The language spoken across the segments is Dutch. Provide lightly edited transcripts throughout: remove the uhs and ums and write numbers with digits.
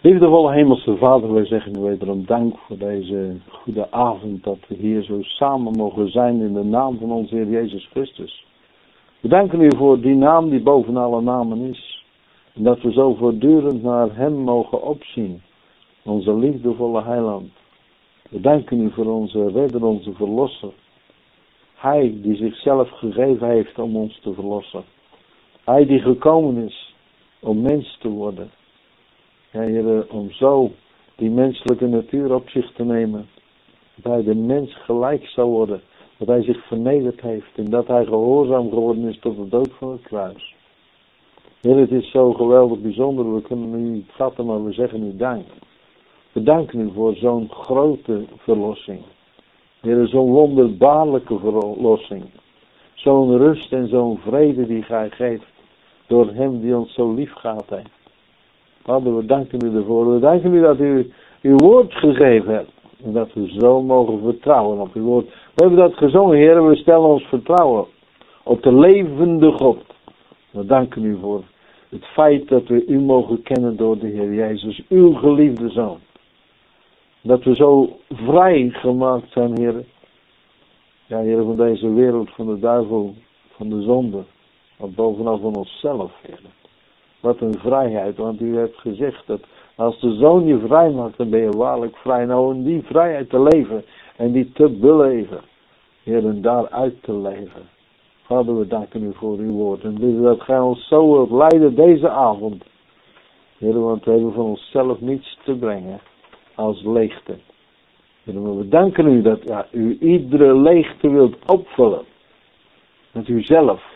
Liefdevolle Hemelse Vader, wij zeggen u wederom dank voor deze goede avond dat we hier zo samen mogen zijn in de naam van onze Heer Jezus Christus. We danken u voor die naam die boven alle namen is. En dat we zo voortdurend naar hem mogen opzien, onze liefdevolle heiland. We danken u voor onze redder, onze verlosser. Hij die zichzelf gegeven heeft om ons te verlossen. Hij die gekomen is om mens te worden. Ja, Heer, om zo die menselijke natuur op zich te nemen. Dat hij de mens gelijk zou worden. Dat hij zich vernederd heeft. En dat hij gehoorzaam geworden is tot de dood van het kruis. Heer, het is zo geweldig bijzonder. We kunnen u niet vatten, maar we zeggen u dank. We danken u voor zo'n grote verlossing. Heer, zo'n wonderbaarlijke verlossing. Zo'n rust en zo'n vrede die gij geeft. Door hem die ons zo lief gehad heeft. Vader, we danken u ervoor. We danken u dat u uw woord gegeven hebt. En dat we zo mogen vertrouwen op uw woord. We hebben dat gezongen, Heer. We stellen ons vertrouwen op de levende God. We danken u voor het feit dat we u mogen kennen door de Heer Jezus. Uw geliefde Zoon. Dat we zo vrij gemaakt zijn, Heer. Ja, Heer, van deze wereld, van de duivel, van de zonde. Maar bovenal van onszelf, Heer. Wat een vrijheid, want u hebt gezegd dat als de Zoon je vrij maakt, dan ben je waarlijk vrij. Nou, in die vrijheid te leven en die te beleven. Heer, en daaruit te leven. Vader, we danken u voor uw woord. En bidden dat gij ons zo wilt leiden deze avond. Heer, want we hebben van onszelf niets te brengen als leegte. Heer, maar we danken u dat u iedere leegte wilt opvullen. Met uzelf.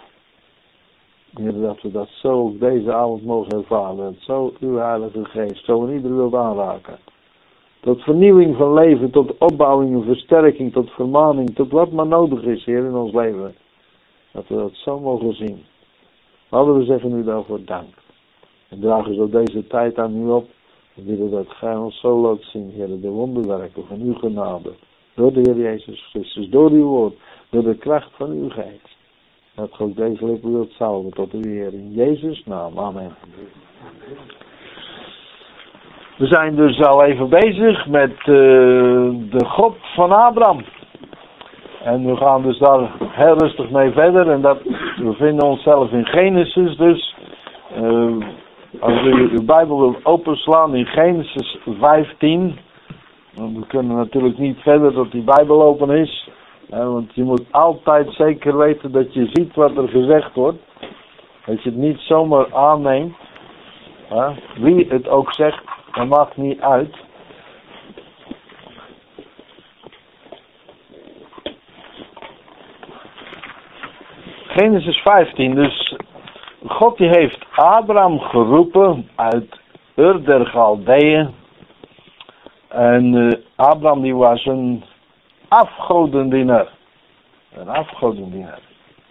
Heer, dat we dat zo ook deze avond mogen ervaren. Dat zo uw Heilige Geest zo in ieder wilt aanraken. Tot vernieuwing van leven, tot opbouwing en versterking, tot vermaning, tot wat maar nodig is, Heer, in ons leven. Dat we dat zo mogen zien. Vader, we zeggen u daarvoor dank. En dragen zo deze tijd aan u op. We willen dat gij ons zo laat zien, Heer, de wonderwerken van uw genade. Door de Heer Jezus Christus, door uw woord, door de kracht van uw Geest. Dat God deze lippen wilt salven tot uw Heer in Jezus' naam. Amen. We zijn dus al even bezig met de God van Abraham. En we gaan dus daar heel rustig mee verder. En we vinden onszelf in Genesis dus. Als u uw Bijbel wilt openslaan in Genesis 15. Want we kunnen natuurlijk niet verder tot die Bijbel open is. Want je moet altijd zeker weten dat je ziet wat er gezegd wordt. Dat je het niet zomaar aanneemt. Wie het ook zegt, dat maakt niet uit. Genesis 15, dus God die heeft Abraham geroepen uit Ur der Galdeeën. En Abraham die was een afgodendienaar. Een afgodendienaar.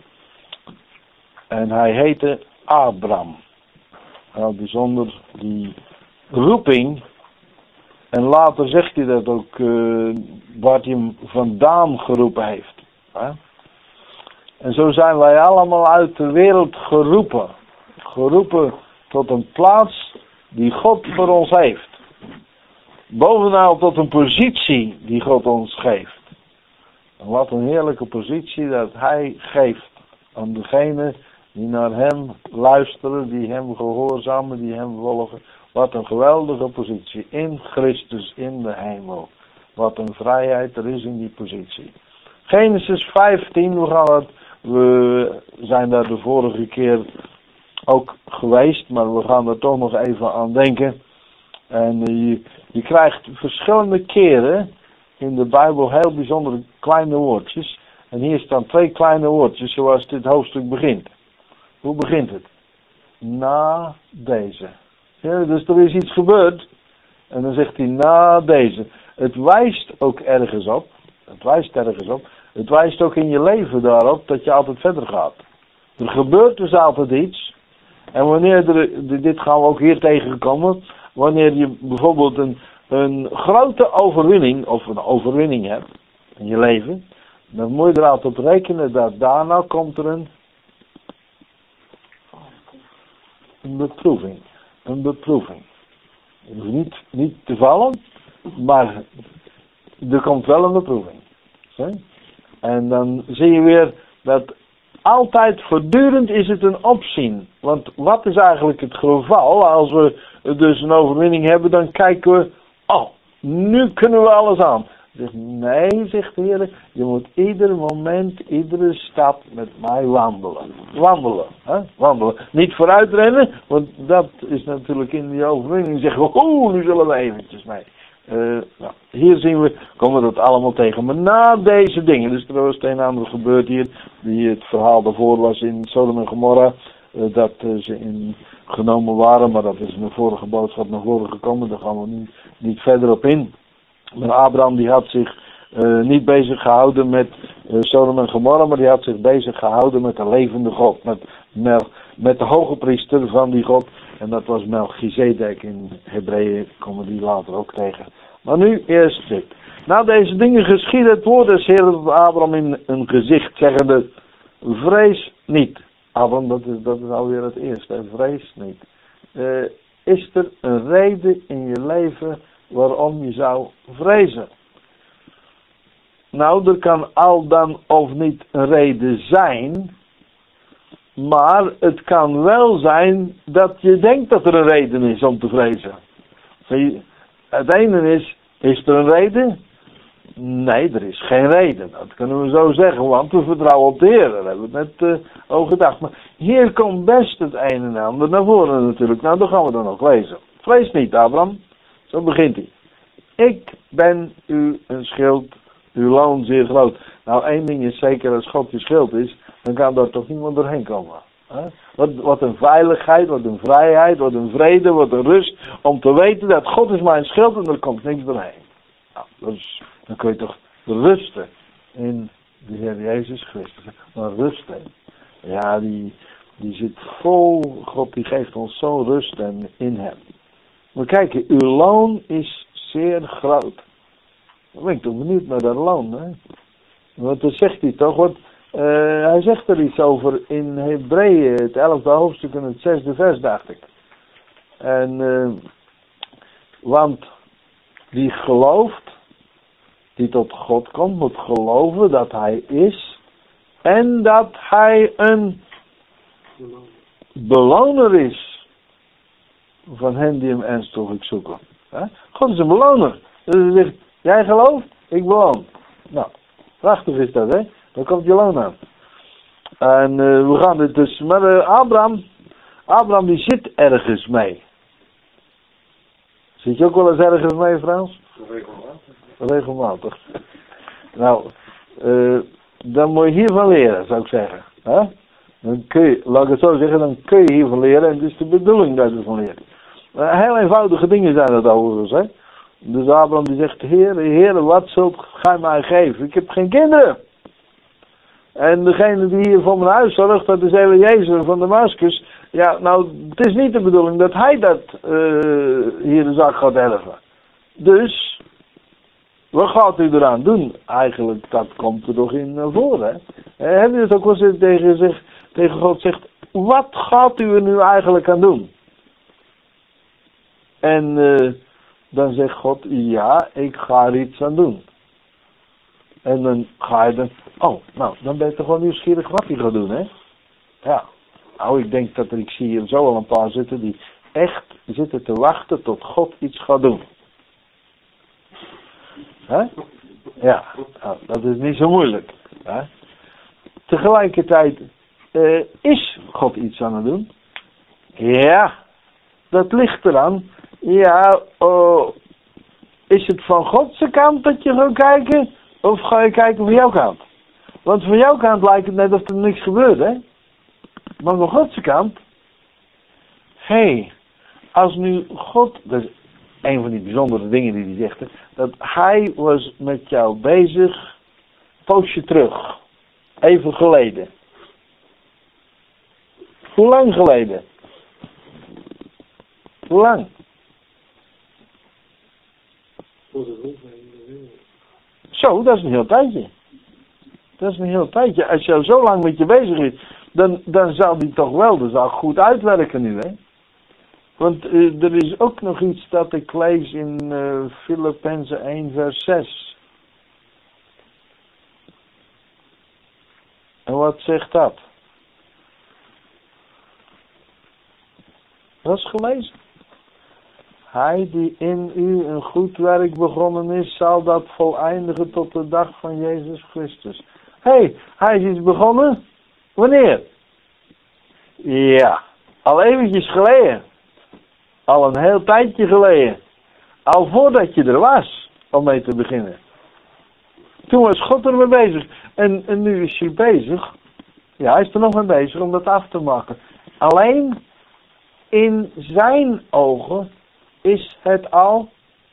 En hij heette Abraham. Heel bijzonder die roeping. En later zegt hij dat ook waar hij hem vandaan geroepen heeft. En zo zijn wij allemaal uit de wereld geroepen. Geroepen tot een plaats die God voor ons heeft. Bovenal tot een positie die God ons geeft. En wat een heerlijke positie dat hij geeft aan degenen die naar hem luisteren, die hem gehoorzamen, die hem volgen. Wat een geweldige positie in Christus in de hemel. Wat een vrijheid er is in die positie. Genesis 15, we zijn daar de vorige keer ook geweest, maar we gaan er toch nog even aan denken. En je krijgt verschillende keren in de Bijbel heel bijzondere kleine woordjes. En hier staan 2 kleine woordjes zoals dit hoofdstuk begint. Hoe begint het? Na deze. Ja, dus er is iets gebeurd. En dan zegt hij na deze. Het wijst ook ergens op. Het wijst ergens op. Het wijst ook in je leven daarop dat je altijd verder gaat. Er gebeurt dus altijd iets. En wanneer dit gaan we ook hier tegenkomen. Wanneer je bijvoorbeeld een grote overwinning of een overwinning hebt in je leven. Dan moet je er altijd op rekenen dat daarna komt er een beproeving. Een beproeving. Je hoeft niet te vallen, maar er komt wel een beproeving. Zie? En dan zie je weer dat altijd voortdurend is het een opzien. Want wat is eigenlijk het geval? Als we dus een overwinning hebben, dan kijken we, oh, nu kunnen we alles aan. Zegt, nee, zegt de Heer, je moet ieder moment, iedere stap met mij wandelen. Wandelen, hè? Wandelen. Niet vooruit rennen, want dat is natuurlijk in die overwinning. Zeggen we, nu zullen we eventjes mee. Nou, hier zien we, komen we dat allemaal tegen. Maar na deze dingen, dus er was het een en ander gebeurd hier, die het verhaal daarvoor was in Sodom en Gomorra, dat ze genomen waren, maar dat is in de vorige boodschap naar voren gekomen, daar gaan we niet verder op in. Maar Abraham die had zich niet bezig gehouden met Sodom en Gomorra, maar die had zich bezig gehouden met de levende God, met de hoge priester van die God. En dat was Melchizedek. In Hebreeën komen die later ook tegen. Maar nu eerst dit. Na deze dingen geschiedde het woord des Heeren tot Abraham in een gezicht, zeggende, vrees niet. Abraham, dat is alweer het eerste, vrees niet. Is er een reden in je leven waarom je zou vrezen? Nou, er kan al dan of niet een reden zijn, maar het kan wel zijn dat je denkt dat er een reden is om te vrezen. Het ene is er een reden? Nee, er is geen reden. Dat kunnen we zo zeggen, want we vertrouwen op de Heer. Daar hebben we het net over gedacht. Maar hier komt best het een en ander naar voren natuurlijk. Nou, dan gaan we dan ook lezen. Vrees niet, Abraham. Zo begint hij. Ik ben u een schild, uw loon zeer groot. Nou, één ding is zeker, als God je schild is, dan kan daar toch niemand doorheen komen. Wat een veiligheid, wat een vrijheid, wat een vrede, wat een rust. Om te weten dat God is mijn schild en er komt niks doorheen. Nou, dan kun je toch rusten in de Heer Jezus Christus. Maar rusten, ja, die zit vol, God die geeft ons zo'n rust in hem. Maar kijken, uw loon is zeer groot. Dan ben ik toch benieuwd naar dat loon, hè? Want dan zegt hij toch, want hij zegt er iets over in Hebreeën, het 11e hoofdstuk en het 6e vers, dacht ik. Want die gelooft, die tot God komt, moet geloven dat hij is en dat hij een beloner is van hen die hem ernstig zoeken. God is een beloner. Dus hij zegt, jij gelooft, ik beloon. Nou, prachtig is dat, hè? Dan komt je loon aan. En we gaan dit dus, maar Abraham die zit ergens mee. Zit je ook wel eens ergens mee, Frans? Regelmatig. Nou, dan moet je hiervan leren, zou ik zeggen. Dan kun je, laat ik het zo zeggen, dan kun je hiervan leren en het is de bedoeling dat je ervan leert. Heel eenvoudige dingen zijn het overigens, hè. Dus Abraham die zegt, Heer, wat zult gij mij geven? Ik heb geen kinderen. En degene die hier voor mijn huis zorgt, dat is Eliezer van Damascus. Ja, nou, het is niet de bedoeling dat hij dat hier de zaak gaat erven. Dus, wat gaat u eraan doen? Eigenlijk, dat komt er toch in voor, hè? Heb je het ook wel eens tegen God zegt, wat gaat u er nu eigenlijk aan doen? En dan zegt God, ja, ik ga er iets aan doen. En dan ga je dan, dan ben je toch wel nieuwsgierig wat hij gaat doen, hè? Ja, nou, ik denk dat ik zie hier zo al een paar zitten die echt zitten te wachten tot God iets gaat doen. Hè? Ja, nou, dat is niet zo moeilijk. Hè? Tegelijkertijd is God iets aan het doen. Ja, dat ligt eraan. Ja, is het van Gods kant dat je gaat kijken? Of ga je kijken van jouw kant? Want van jouw kant lijkt het net of er niks gebeurt, hè? Maar van Gods kant... als nu God... Dat is een van die bijzondere dingen die hij zegt, hè, dat hij was met jou bezig... poosje terug. Even geleden. Hoe lang geleden? Hoe lang? Zo, dat is een heel tijdje. Dat is een heel tijdje. Als je zo lang met je bezig is, dan zal die toch wel de zaak goed uitwerken nu, hè? Want er is ook nog iets dat ik lees in Filippenzen 1 vers 6. En wat zegt dat? Dat is gelezen. Hij die in u een goed werk begonnen is, zal dat voleindigen tot de dag van Jezus Christus. Hé, hij is iets begonnen? Wanneer? Ja, al eventjes geleden. Al een heel tijdje geleden. Al voordat je er was, om mee te beginnen. Toen was God er mee bezig. En nu is hij bezig. Ja, hij is er nog mee bezig om dat af te maken. Alleen in zijn ogen is het al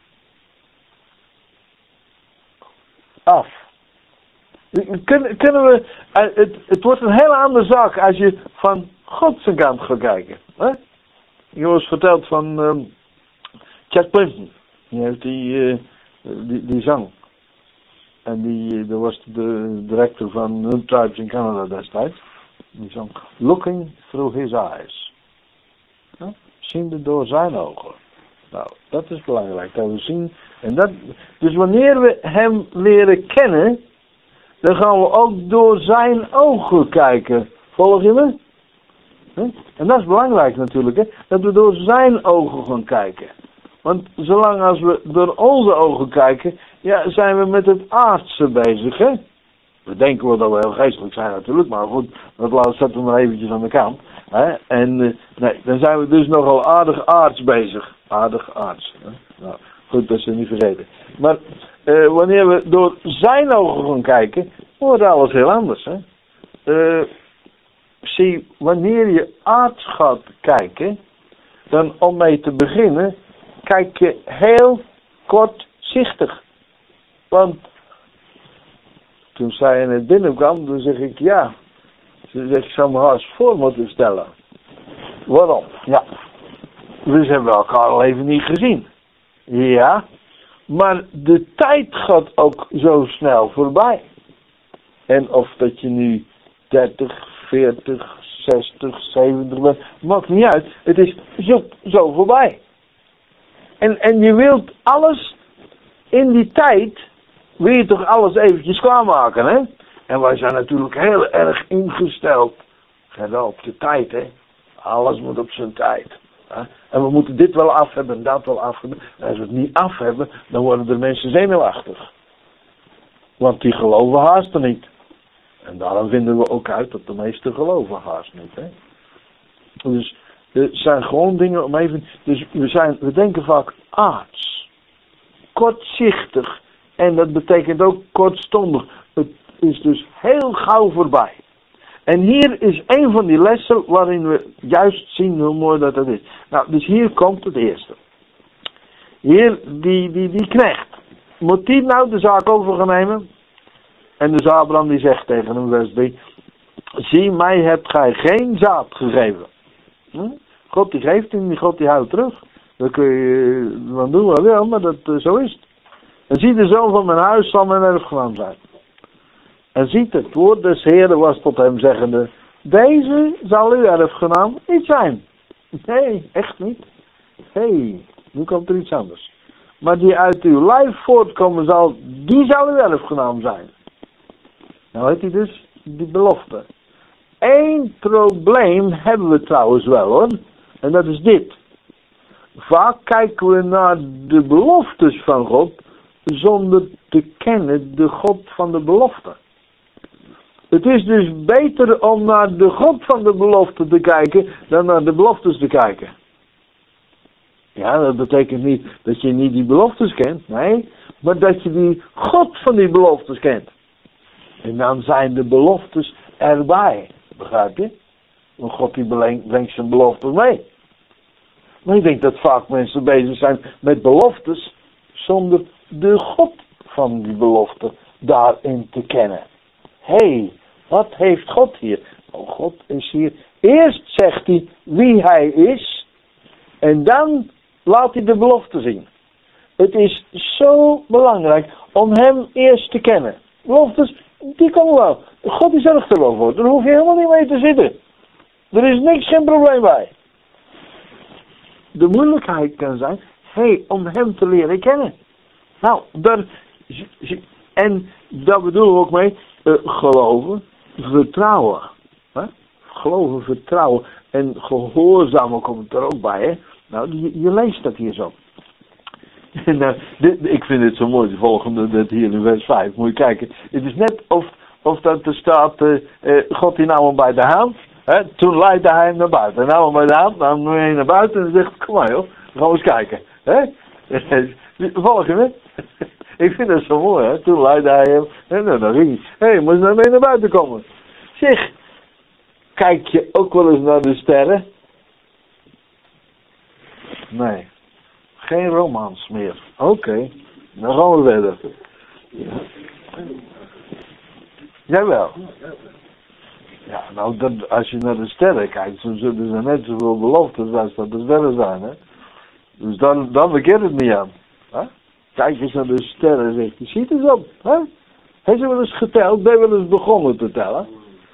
af. Kunnen we, het wordt een hele andere zaak als je van God zijn kant gaat kijken. Hè? Je was verteld van Chad Clinton. Die heeft die zang. En dat was de director van Hun Tribes in Canada destijds. Die zong Looking Through His Eyes. Ja? Ziende door zijn ogen. Nou, dat is belangrijk. Dat we zien. Dus wanneer we hem leren kennen, dan gaan we ook door zijn ogen kijken. Volg je me? En dat is belangrijk natuurlijk, hè? Dat we door zijn ogen gaan kijken. Want zolang als we door onze ogen kijken, ja, zijn we met het aardse bezig, hè? We denken wel dat we heel geestelijk zijn natuurlijk, maar goed, dat zetten we maar eventjes aan de kant. Hè? En nee, dan zijn we dus nogal aardig aards bezig. Aardig aards. Hè? Nou, goed dat ze niet vergeten. Maar wanneer we door zijn ogen gaan kijken, wordt alles heel anders, hè? Zie, wanneer je aards gaat kijken, dan om mee te beginnen, kijk je heel kortzichtig. Want toen zij net binnenkwam, dan zeg ik ja. Ze zegt, ik zou me haast voor moeten stellen. Waarom? Ja. We hebben elkaar al even niet gezien. Ja. Maar de tijd gaat ook zo snel voorbij. En of dat je nu 30, 40, 60, 70 bent, maakt niet uit. Het is zo voorbij. En je wilt alles in die tijd, wil je toch alles eventjes klaarmaken, hè? En wij zijn natuurlijk heel erg ingesteld. Op de tijd, hè? Alles moet op zijn tijd. Hè? En we moeten dit wel af hebben en dat wel af hebben. En als we het niet af hebben, dan worden de mensen zenuwachtig. Want die geloven haast er niet. En daarom vinden we ook uit dat de meesten geloven haast niet, hè? Dus er zijn gewoon dingen om even. Dus we denken vaak aards. Kortzichtig. En dat betekent ook kortstondig. Het is dus heel gauw voorbij. En hier is een van die lessen waarin we juist zien hoe mooi dat is. Nou, dus hier komt het eerste. Hier, die knecht. Moet die nou de zaak over gaan nemen? En dus Abraham die zegt tegen hem, vers 3. Zie, mij hebt gij geen zaad gegeven. God die geeft en God die houdt terug. Dan kun je wat doen wat wil, maar zo is het. En zie, de zoon van mijn huis zal mijn erfgenaam zijn. En ziet, het woord des Heeren was tot hem zeggende, deze zal uw erfgenaam niet zijn. Nee, echt niet. Nu komt er iets anders. Maar die uit uw lijf voortkomen zal, die zal uw erfgenaam zijn. Nou heeft hij dus die belofte. Eén probleem hebben we trouwens wel, hoor. En dat is dit. Vaak kijken we naar de beloftes van God zonder te kennen de God van de belofte. Het is dus beter om naar de God van de belofte te kijken dan naar de beloftes te kijken. Ja, dat betekent niet dat je niet die beloftes kent, nee, maar dat je die God van die beloftes kent. En dan zijn de beloftes erbij, begrijp je? Want God die brengt zijn beloftes mee. Maar ik denk dat vaak mensen bezig zijn met beloftes zonder de God van die belofte daarin te kennen. Wat heeft God hier? Oh, God is hier. Eerst zegt hij wie hij is. En dan laat hij de belofte zien. Het is zo belangrijk om hem eerst te kennen. Beloftes, die komen wel. God die zorgt er wel voor. Daar hoef je helemaal niet mee te zitten. Er is geen probleem bij. de moeilijkheid kan zijn, om hem te leren kennen. Nou, en daar bedoelen we ook mee, geloven, vertrouwen. Hè? Geloven, vertrouwen en gehoorzamen komt er ook bij. Hè? Nou, je leest dat hier zo. En, ik vind het zo mooi, de volgende, dat hier in vers 5. Moet je kijken. Het is net of dat er staat, God die nam hem bij de hand. Hè? Toen leidde hij hem naar buiten. Hij nam hem bij de hand, nam hem mee naar buiten en zegt, kom maar joh, we gaan eens kijken. Hè? Volg je me? Ik vind dat zo mooi, hè. Toen leidde hij hem. En dan ging hij. Moest nou mee naar buiten komen. Zeg, kijk je ook wel eens naar de sterren? Nee. Geen romans meer. Oké. Dan gaan we verder. Ja. Jawel. Ja, nou, als je naar de sterren kijkt, dan zullen ze net zoveel beloftes als dat de sterren zijn, hè. Dus dan verkeert het niet aan. Huh? Kijk eens naar de sterren en zegt, je ziet eens op. Huh? Heeft ze wel eens geteld? Ben je wel eens begonnen te tellen?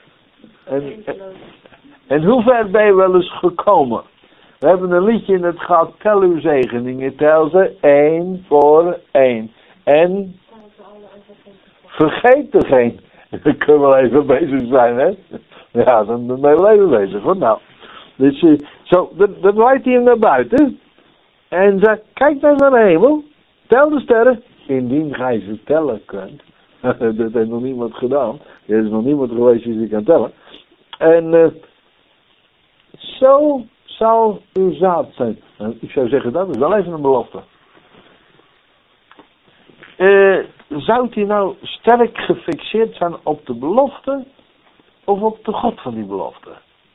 En hoe ver ben je wel eens gekomen? We hebben een liedje in het gaat, tel uw zegeningen, tel ze 1 voor 1. En vergeet er geen. Dan kunnen we wel even bezig zijn, hè? Ja, dan ben je wel even bezig, hoor. Nou, dus dat leidt hij hem naar buiten. En zegt, kijk nou naar de hemel. Tel de sterren. Indien gij ze tellen kunt. Dat heeft nog niemand gedaan. Er is nog niemand geweest die ze kan tellen. En zo zal uw zaad zijn. Ik zou zeggen, dat is wel even een belofte. Zou hij nou sterk gefixeerd zijn op de belofte? Of op de God van die belofte?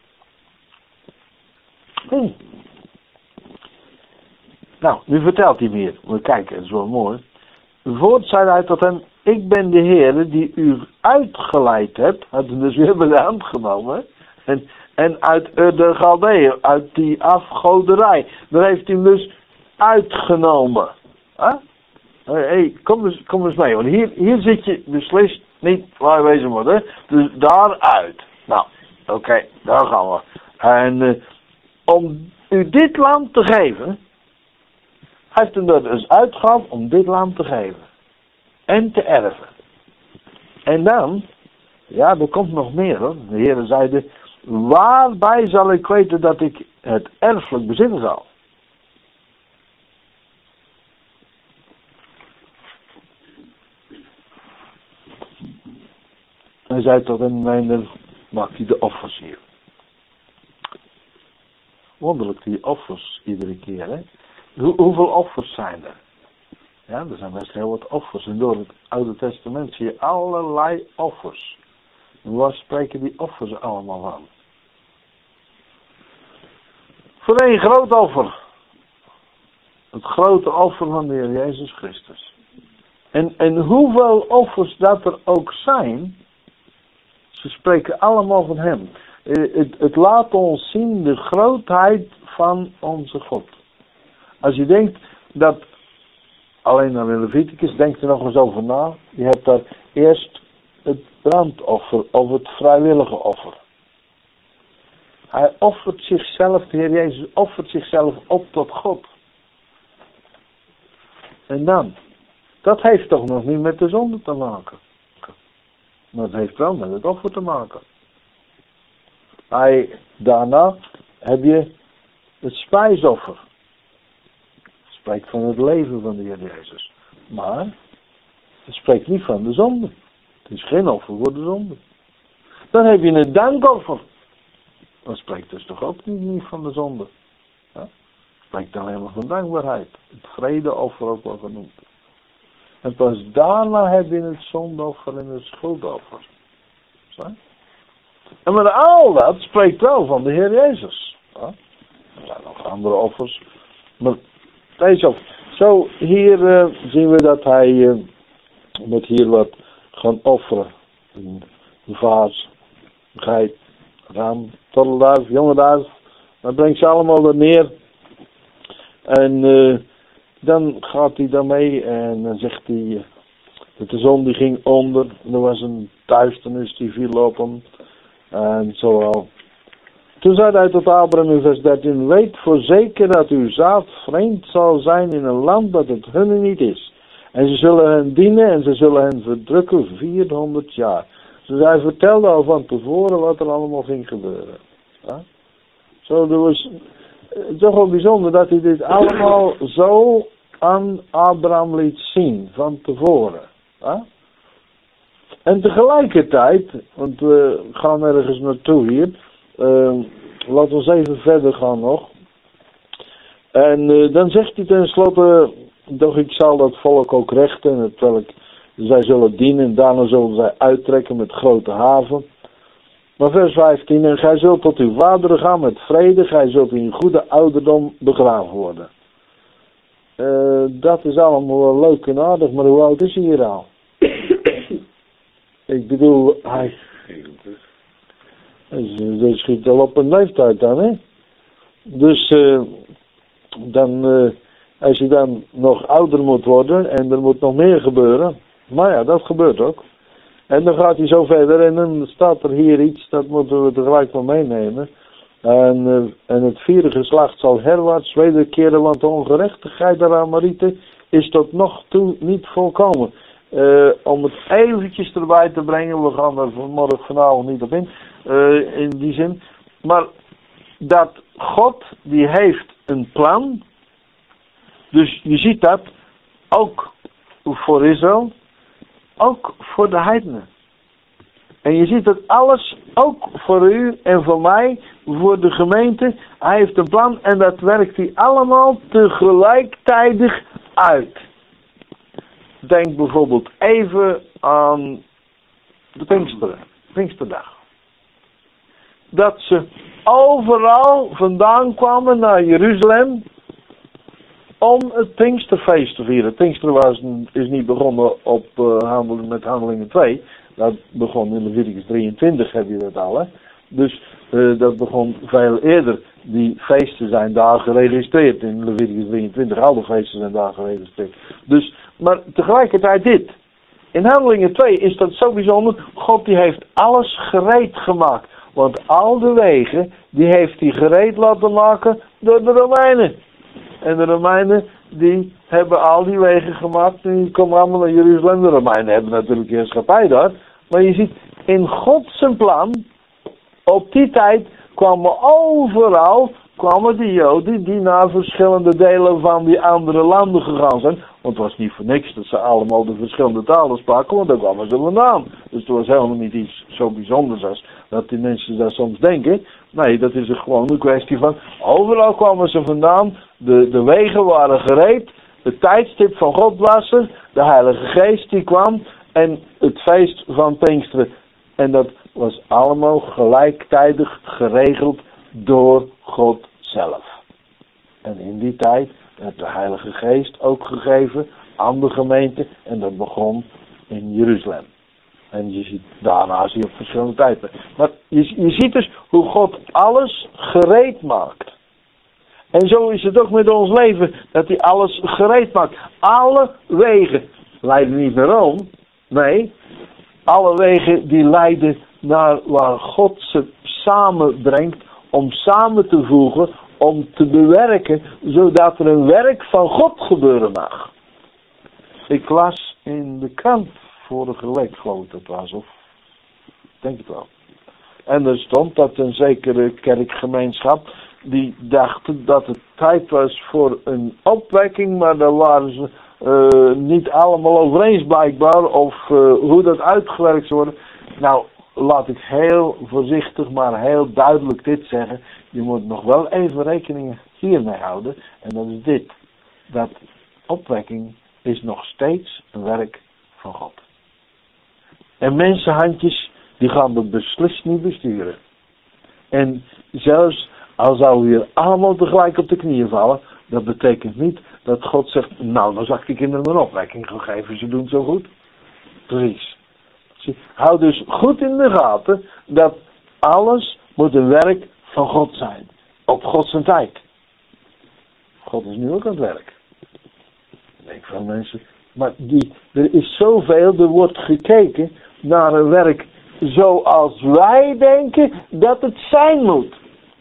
Nou, nu vertelt hij meer. We kijken, het is wel mooi. Voort zei hij tot hem, ik ben de Heere die u uitgeleid hebt. Had hem dus weer bij de hand genomen. En uit de Galdeeën, uit die afgoderij. Daar heeft hij hem dus uitgenomen. Huh? Kom eens mee. Want hier zit je beslist niet waar je wezen moet. Hè? Dus daaruit. Nou, oké, daar gaan we. En om u dit land te geven. Hij heeft hem er dus uitgehaald om dit land te geven. En te erven. En dan, ja, er komt nog meer hoor. De Heer zeide, waarbij zal ik weten dat ik het erfelijk bezitten zal? Hij zei tot hem, maakt hij de offers hier. Wonderlijk die offers iedere keer, hè. Hoeveel offers zijn er? Ja, er zijn best heel wat offers. En door het Oude Testament zie je allerlei offers. En waar spreken die offers allemaal van? Voor één groot offer. Het grote offer van de Heer Jezus Christus. En hoeveel offers dat er ook zijn, ze spreken allemaal van Hem. Het laat ons zien de grootheid van onze God. Als je denkt dat, alleen aan Leviticus, denk er nog eens over na. Je hebt daar eerst het brandoffer of het vrijwillige offer. Hij offert zichzelf, de Heer Jezus offert zichzelf op tot God. En dan, dat heeft toch nog niet met de zonde te maken. Maar het heeft wel met het offer te maken. Daarna heb je het spijsoffer. Het spreekt van het leven van de Heer Jezus. Maar het spreekt niet van de zonde. Het is geen offer voor de zonde. Dan heb je een dankoffer. Dat spreekt dus toch ook niet van de zonde. Ja? Het spreekt alleen maar van dankbaarheid. Het vredeoffer ook wel genoemd. En pas daarna heb je het zondeoffer en het schuldoffer. Zo? En met al dat spreekt wel van de Heer Jezus. Ja? Er zijn nog andere offers. Maar deze offer. Zo, hier zien we dat hij moet hier wat gaan offeren. Een vaas, een geit, ram, tortelduif, jonge duif. Dat brengt ze allemaal er neer. En dan gaat hij daarmee en dan zegt hij dat de zon die ging onder. En er was een duisternis die viel op hem. En zowel Toen zei hij tot Abraham in vers 13, weet voorzeker dat uw zaad vreemd zal zijn in een land dat het hunne niet is. En ze zullen hen dienen en ze zullen hen verdrukken 400 jaar. Dus hij vertelde al van tevoren wat er allemaal ging gebeuren. Ja? Zo, dat was toch wel bijzonder dat hij dit allemaal zo aan Abraham liet zien, van tevoren. Ja? En tegelijkertijd, want we gaan ergens naartoe hier, laten we eens even verder gaan nog. En dan zegt hij tenslotte, doch ik zal dat volk ook rechten, het welk zij zullen dienen en daarna zullen zij uittrekken met grote haven. Maar vers 15, en gij zult tot uw vaderen gaan met vrede, gij zult in goede ouderdom begraven worden. Dat is allemaal wel leuk en aardig, maar hoe oud is hij hier al? Ik bedoel, hij schiet al op een leeftijd dan, hè? Dus als je dan nog ouder moet worden en er moet nog meer gebeuren, maar ja, dat gebeurt ook. En dan gaat hij zo verder en dan staat er hier iets, dat moeten we tegelijk maar meenemen. En het vierde geslacht zal herwaarts wederkeren, want de ongerechtigheid der Amorieten is tot nog toe niet volkomen. Om het eventjes erbij te brengen, we gaan er vanavond niet op in die zin. Maar dat God, die heeft een plan. Dus je ziet dat ook voor Israël, ook voor de heidenen. En je ziet dat alles, ook voor u en voor mij, voor de gemeente, hij heeft een plan en dat werkt hij allemaal tegelijkertijd uit. Denk bijvoorbeeld even aan de Pinksterdag. Dat ze overal vandaan kwamen naar Jeruzalem om het Pinksterfeest te vieren. Pinkster is niet begonnen met Handelingen 2. Dat begon in Leviticus 23, heb je dat al. Hè? Dus dat begon veel eerder. Die feesten zijn daar geregistreerd in Leviticus 23. Alle feesten zijn daar geregistreerd. Dus, maar tegelijkertijd dit. In Handelingen 2 is dat zo bijzonder. God die heeft alles gereed gemaakt. Want al de wegen, die heeft hij gereed laten maken door de Romeinen. En de Romeinen, die hebben al die wegen gemaakt. En die komen allemaal naar Jeruzalem. De Romeinen hebben natuurlijk heerschappij daar. Maar je ziet, in God zijn plan, op die tijd kwamen overal die Joden die naar verschillende delen van die andere landen gegaan zijn. Want het was niet voor niks dat ze allemaal de verschillende talen spraken, want daar kwamen ze vandaan. Dus het was helemaal niet iets zo bijzonders als dat die mensen daar soms denken. Nee, dat is gewoon een kwestie van, overal kwamen ze vandaan, de wegen waren gereed, het tijdstip van God was er, de Heilige Geest die kwam en het feest van Pinksteren. En dat was allemaal gelijktijdig geregeld door God zelf. En in die tijd werd de Heilige Geest ook gegeven aan de gemeente en dat begon in Jeruzalem. En je ziet daarna zie je op verschillende tijden. Maar je ziet dus hoe God alles gereed maakt. En zo is het ook met ons leven, dat hij alles gereed maakt. Alle wegen leiden niet naar Rome. Nee, alle wegen die leiden naar waar God ze samenbrengt om samen te voegen, om te bewerken, zodat er een werk van God gebeuren mag. Ik las in de krant vorige week, geloof ik dat was, of denk het wel. En er stond dat een zekere kerkgemeenschap, die dachten dat het tijd was voor een opwekking, maar daar waren ze niet allemaal over eens blijkbaar, of hoe dat uitgewerkt zou worden. Nou, laat ik heel voorzichtig, maar heel duidelijk dit zeggen. Je moet nog wel even rekening hiermee houden. En dat is dit. Dat opwekking is nog steeds een werk van God. En mensenhandjes, die gaan dat beslist niet besturen. En zelfs al zouden we hier allemaal tegelijk op de knieën vallen, dat betekent niet dat God zegt, nou, dan zal ik die kinderen een opwekking gaan geven, ze doen het zo goed. Precies. Hou dus goed in de gaten dat alles moet een werk van God zijn. Op God zijn tijd. God is nu ook aan het werk. Ik denk van mensen, maar er is zoveel, er wordt gekeken naar een werk zoals wij denken dat het zijn moet.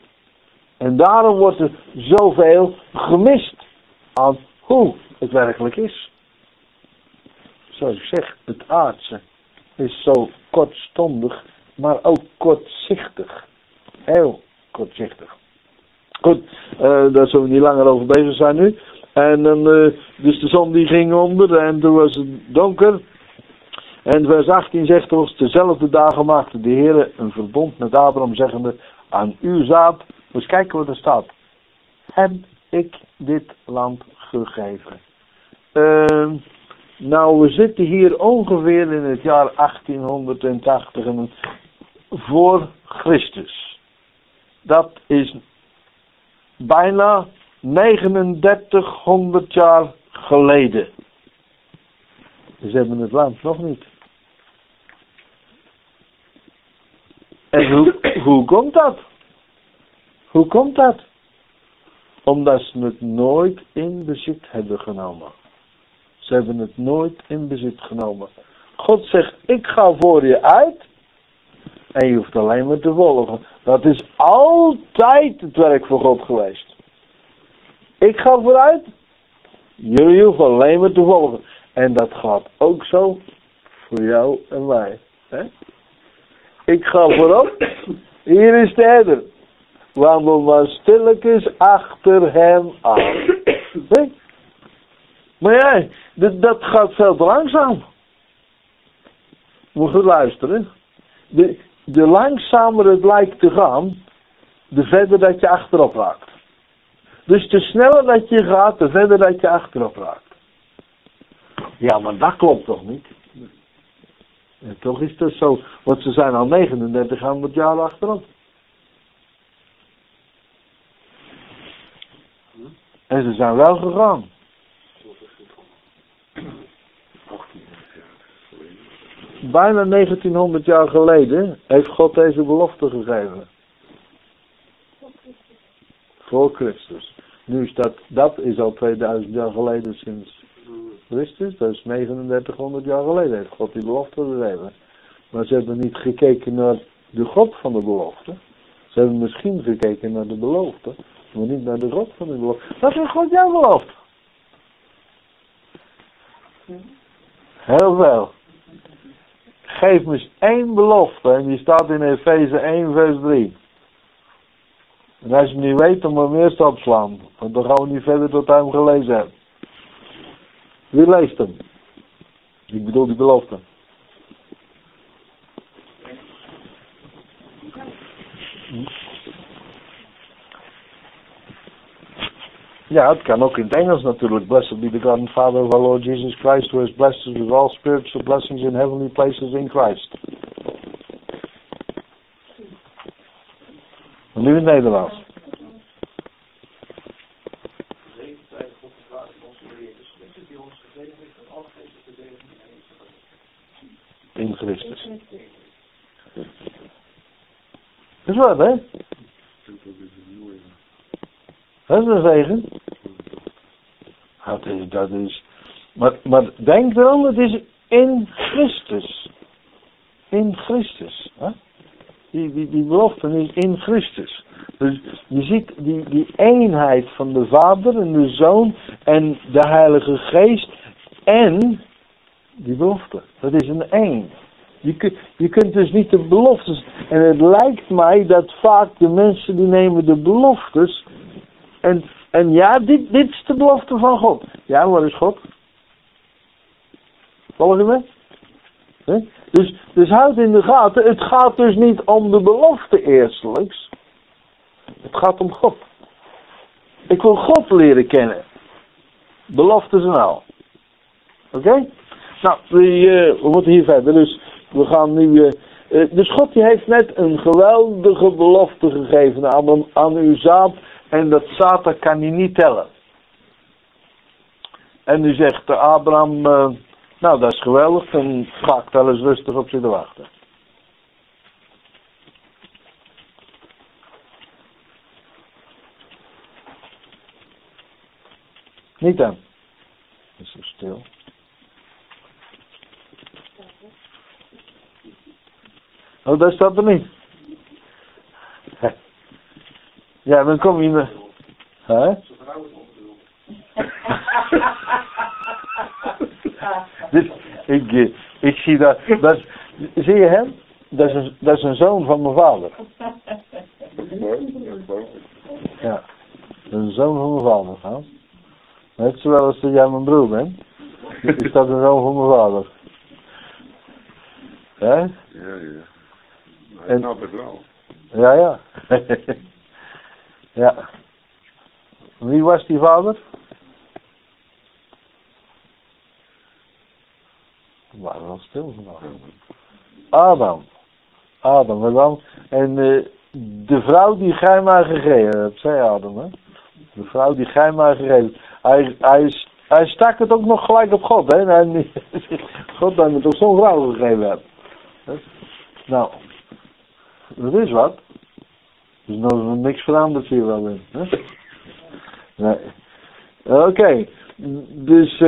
En daarom wordt er zoveel gemist aan hoe het werkelijk is. Zoals ik zeg, het aardse is zo kortstondig, maar ook kortzichtig. Heel kortzichtig. Goed, daar zullen we niet langer over bezig zijn nu. En dan, dus de zon die ging onder en toen was het donker. En vers 18 zegt ons, dezelfde dagen maakte de Heer een verbond met Abraham, zeggende, aan uw zaad, moet kijken wat er staat, heb ik dit land gegeven. Nou, we zitten hier ongeveer in het jaar 1880 voor Christus. Dat is bijna 3900 jaar geleden. Ze hebben het land nog niet. En hoe komt dat? Hoe komt dat? Omdat ze het nooit in bezit hebben genomen. Ze hebben het nooit in bezit genomen. God zegt, ik ga voor je uit. En je hoeft alleen maar te volgen. Dat is altijd het werk van God geweest. Ik ga vooruit. Jullie hoeven alleen maar te volgen. En dat gaat ook zo voor jou en mij. Hè? Ik ga voorop. Hier is de herder. Wandel maar stilletjes achter hem aan. Nee? Maar ja, dat gaat veel te langzaam. Moet je luisteren. De langzamer het lijkt te gaan, de verder dat je achterop raakt. Dus te sneller dat je gaat, de verder dat je achterop raakt. Ja, maar dat klopt toch niet? En toch is dat zo. Want ze zijn al 3900 jaar achterop. En ze zijn wel gegaan. Bijna 1900 jaar geleden heeft God deze belofte gegeven. Voor Christus. Nu is dat is al 2000 jaar geleden sinds Christus. Dat is 3900 jaar geleden heeft God die belofte gegeven. Maar ze hebben niet gekeken naar de God van de belofte. Ze hebben misschien gekeken naar de belofte. Maar niet naar de God van de belofte. Dat heeft God jou beloofd. Heel veel. Geef me eens één belofte. En die staat in Efeze 1 vers 3. En als je niet weet, dan moet je eerst opslaan. Want dan gaan we niet verder tot hij hem gelezen hebt. Wie leest hem? Ik bedoel die belofte. Ja, het kan ook in het Engels natuurlijk. Blessed be the God and Father of our Lord Jesus Christ, who has blessed us with all spiritual blessings in heavenly places in Christ. En nu in het Nederlands. In Christus. Dat is wat, hè? Dat is een zegen. Dat is. Maar denk erom, het is in Christus. In Christus. Hè? Die belofte is in Christus. Dus je ziet die eenheid van de Vader en de Zoon en de Heilige Geest en die belofte. Dat is een één. Je kunt dus niet de beloftes. En het lijkt mij dat vaak de mensen die nemen de beloftes. En ja, dit is de belofte van God. Ja, wat is God? Volg je me? He? Dus houd in de gaten. Het gaat dus niet om de belofte eerstelijks. Het gaat om God. Ik wil God leren kennen. Beloftes en al. Oké? Nou, we moeten hier verder. Dus we gaan nu... dus God die heeft net een geweldige belofte gegeven aan uw zaad. En dat zaad, dat kan hij niet tellen. En nu zegt Abraham... nou, dat is geweldig. Dan ga ik wel eens rustig op zitten wachten. Niet dan. Het is zo stil. Oh, dat staat er niet. Ja, dan kom je... Hè? Ik zie dat... Zie je hem? Dat is een zoon van mijn vader. Ja. Een zoon van mijn vader. Hè? Net zoals dat jij mijn broer bent. Is dat een zoon van mijn vader. Hè? Ja. En nou het wel. Ja. Ja. Wie was die vader? We waren wel stil vandaag. Adam. En de vrouw die gij mij gegeven hebt, zei Adam, hè? De vrouw die gij mij gegeven hebt. Hij stak het ook nog gelijk op God, hè? En God dat me toch zo'n vrouw gegeven hebt. Nou, dat is wat. Dus nog niks veranderd hier wel in. Hè? Nee. Oké. Dus,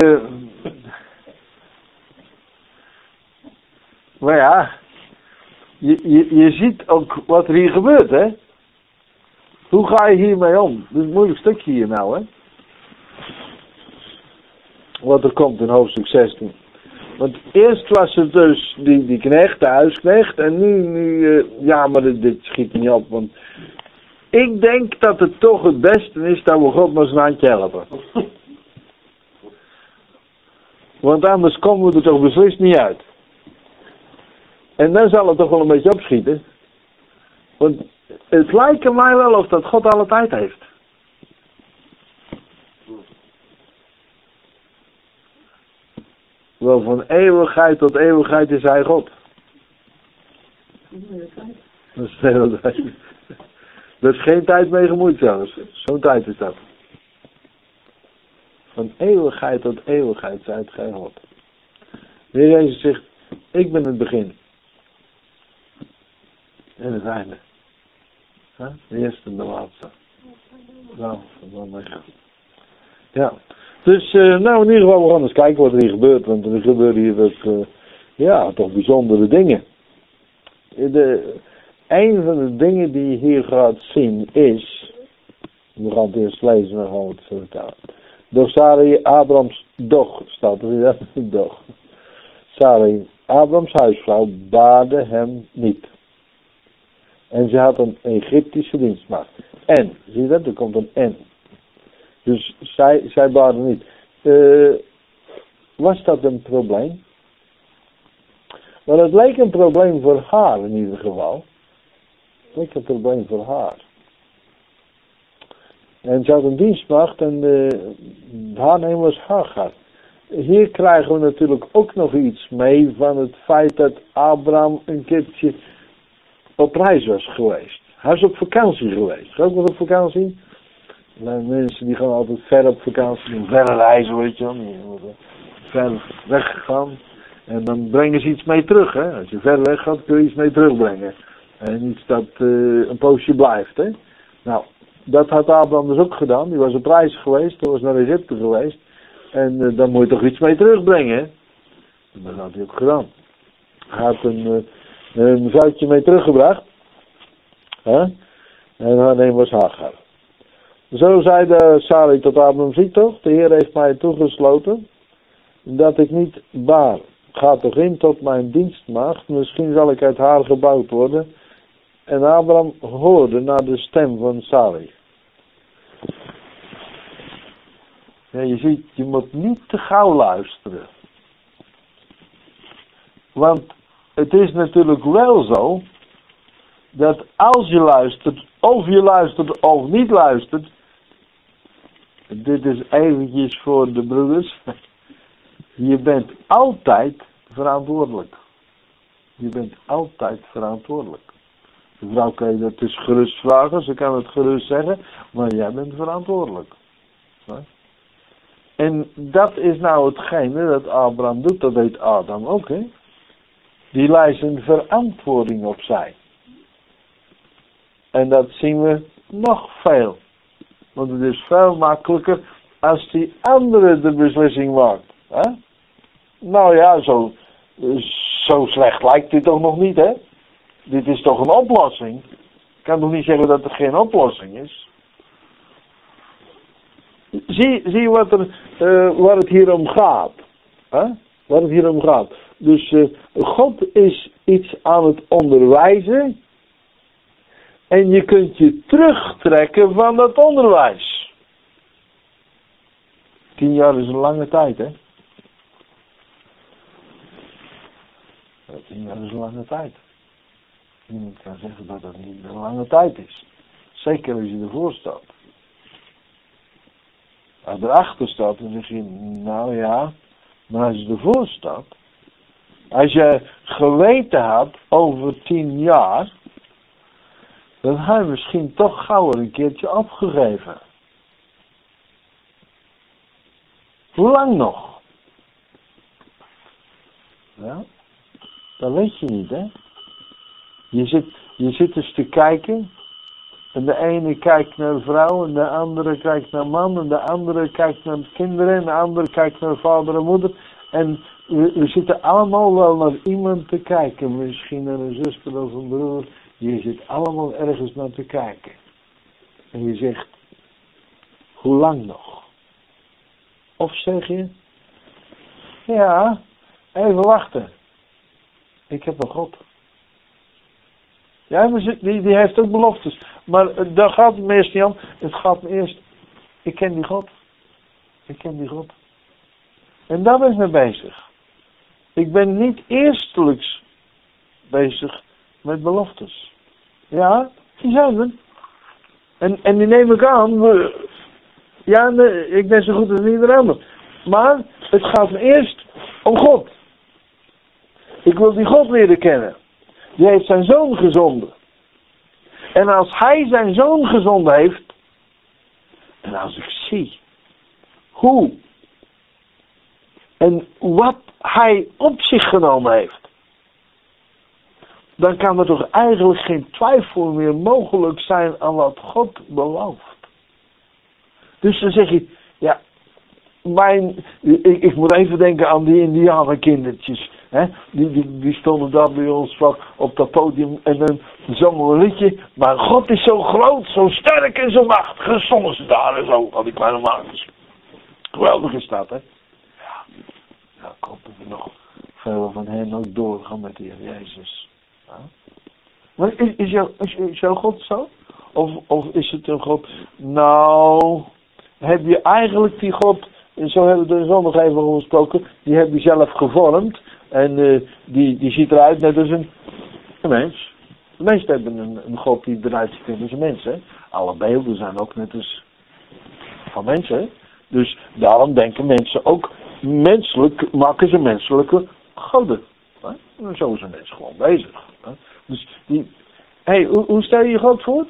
maar ja, je ziet ook wat er hier gebeurt, hè? Hoe ga je hiermee om? Dat is een moeilijk stukje hier nou, hè? Wat er komt in hoofdstuk 16. Want eerst was het dus die knecht, de huisknecht, en nu ja, maar dit schiet niet op, want ik denk dat het toch het beste is dat we God maar zijn handje helpen. Want anders komen we er toch beslist niet uit. En dan zal het toch wel een beetje opschieten. Want het lijkt mij wel of dat God alle tijd heeft. Wel, van eeuwigheid tot eeuwigheid is hij God. Dat is de hele tijd. Er is geen tijd mee gemoeid zelfs. Zo'n tijd is dat. Van eeuwigheid tot eeuwigheid zijt gij God. De Heer Jezus zegt, ik ben het begin. En het einde. De eerste en de laatste. Nou, van mij. Ja. Dus, nou in ieder geval, we gaan eens kijken wat er hier gebeurt. Want er gebeuren hier ook, ja, toch bijzondere dingen. Een van de dingen die je hier gaat zien is, we gaan het eerst lezen en dan gaan we het vertellen. Door Sarai, Abrams doch, staat er weer, doch. Sarai, Abrams huisvrouw, baarde hem niet. En ze had een Egyptische dienstmaagd. En, zie je dat? Er komt een en. Dus zij baarde niet. Was dat een probleem? Maar het leek een probleem voor haar in ieder geval. Het leek een probleem voor haar. En ze had een dienstmaagd en haar naam was Hagar. Hier krijgen we natuurlijk ook nog iets mee van het feit dat Abraham een keertje op reis was geweest. Hij is op vakantie geweest. Ga ook wel op vakantie? Mensen die gaan altijd ver op vakantie, verre reizen, weet je wel. Ver weggegaan. En dan brengen ze iets mee terug, hè. Als je ver weg gaat, kun je iets mee terugbrengen. En iets dat een poosje blijft, hè. Nou, dat had Abraham dus ook gedaan. Die was op reis geweest, hij was naar Egypte geweest. En dan moet je toch iets mee terugbrengen, hè. En dat had hij ook gedaan. Hij had een vrouwtje mee teruggebracht. Hè. En haar naam was Hagar. Zo zei Sarai tot Abraham, zie toch, de Heer heeft mij toegesloten dat ik niet baar. Ga toch in tot mijn dienstmaagd, misschien zal ik uit haar gebouwd worden. En Abraham hoorde naar de stem van Sarai. Ja, je ziet, je moet niet te gauw luisteren. Want het is natuurlijk wel zo, dat als je luistert of niet luistert, dit is eventjes voor de broeders, je bent altijd verantwoordelijk. Je bent altijd verantwoordelijk. De vrouw kan je dat dus gerust vragen, ze kan het gerust zeggen, maar jij bent verantwoordelijk. En dat is nou hetgene dat Abraham doet, dat deed Adam ook, hè. Die leidt een verantwoording opzij. En dat zien we nog veel. Want het is veel makkelijker als die andere de beslissing maakt. Hè? Nou ja, zo slecht lijkt dit toch nog niet, hè? Dit is toch een oplossing? kan toch niet zeggen dat er geen oplossing is? Zie waar het hier om gaat. Huh? Waar het hier om gaat. Dus God is iets aan het onderwijzen. En je kunt je terugtrekken van dat onderwijs. 10 jaar is een lange tijd, hè? 10 jaar is een lange tijd. Niemand kan zeggen dat dat niet een lange tijd is. Zeker als je ervoor staat. Als je erachter staat, dan zeg je, nou ja, maar als je ervoor staat. Als je geweten had over 10 jaar, dan had je misschien toch gauw een keertje opgegeven. Hoe lang nog? Ja, dat weet je niet, hè. Je zit eens te kijken. En de ene kijkt naar vrouw, en de andere kijkt naar man, en de andere kijkt naar kinderen, en de andere kijkt naar vader en moeder. En we zitten allemaal wel naar iemand te kijken, misschien naar een zuster of een broer. Je zit allemaal ergens naar te kijken. En je zegt, hoe lang nog? Of zeg je, ja, even wachten. Ik heb een God. Ja, die heeft ook beloftes. Maar daar gaat het me eerst niet om. Het gaat me eerst, ik ken die God. Ik ken die God. En daar ben ik mee bezig. Ik ben niet eerstelijks bezig met beloftes. Ja, die zijn er. En die neem ik aan. Ja, ik ben zo goed als ieder ander. Maar het gaat me eerst om God. Ik wil die God leren kennen. Die heeft zijn zoon gezonden. En als hij zijn zoon gezonden heeft. En als ik zie. Hoe. En wat hij op zich genomen heeft. Dan kan er toch eigenlijk geen twijfel meer mogelijk zijn aan wat God belooft. Dus dan zeg je. Ja. Ik moet even denken aan die indianenkindertjes. Hè? Die stonden daar bij ons op dat podium en dan zongen we een liedje. Maar God is zo groot, zo sterk en zo machtig. Zongen ze daar en zo, al die kleine maatjes. Geweldig is dat, hè? Ja, nou komt er nog veel van hen ook doorgaan met de Heer Jezus. Ja? Maar is jouw God zo? Of is het een God? Nou, heb je eigenlijk die God, zo hebben we er zondag even over gesproken, die heb je zelf gevormd. En die ziet eruit net als een mens. De meesten hebben een God die eruit ziet net als een mens. Hè? Alle beelden zijn ook net als van mensen. Hè? Dus daarom denken mensen ook menselijk, maken ze menselijke goden. Hè? En zo is een mens gewoon bezig. Hè? Dus hoe stel je God voor?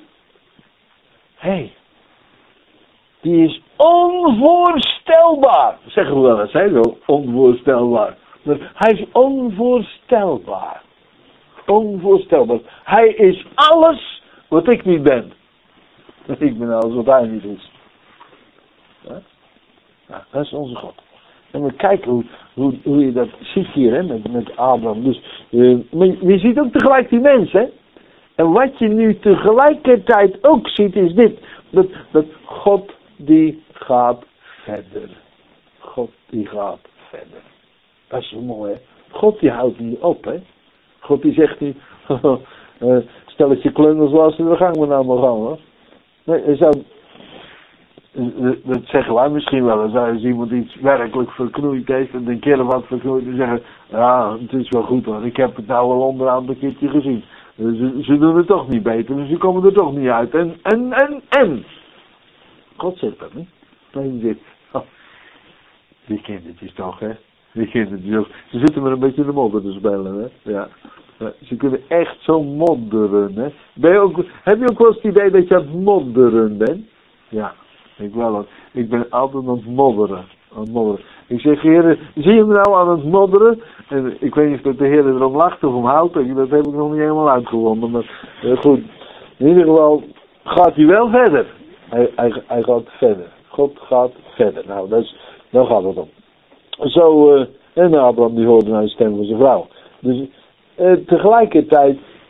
Die is onvoorstelbaar. Zeggen we wel eens, hè? Zo onvoorstelbaar. Hij is onvoorstelbaar. Onvoorstelbaar. Hij is alles wat ik niet ben. Ik ben alles wat hij niet is. Ja? Nou, dat is onze God. En we kijken hoe je dat ziet hier, hè, met Abraham. Dus, maar je ziet ook tegelijk die mens, hè. En wat je nu tegelijkertijd ook ziet is dit. Dat God die gaat verder. God die gaat verder. Dat is zo mooi, hè. God die houdt niet op, hè. God die zegt niet, stelletje klungels laten we de gang maar nou maar gaan, hoor. Nee, dat zeggen wij misschien wel eens. Als iemand iets werkelijk verknoeid heeft en een keer wat verknoeid en zeggen, ja, het is wel goed hoor, ik heb het nou al onderaan een keertje gezien. Ze doen het toch niet beter, dus ze komen er toch niet uit. En. God zegt dat niet. Nee, die zegt, die kindertjes toch, hè. Die kindertjes ook. Ze zitten maar een beetje in de modder te spelen, hè. Ja. Ze kunnen echt zo modderen, hè. Heb je ook wel eens het idee dat je aan het modderen bent? Ja, ik wel hoor. Ik ben altijd aan het modderen. Ik zeg, heren, zie je me nou aan het modderen? En ik weet niet of de heren erom lacht of om houdt. Dat heb ik nog niet helemaal uitgevonden. Maar goed, in ieder geval gaat hij wel verder. Hij gaat verder. God gaat verder. Nou, daar gaat het om. Zo, en Abraham die hoorde naar de stem van zijn vrouw. Dus tegelijkertijd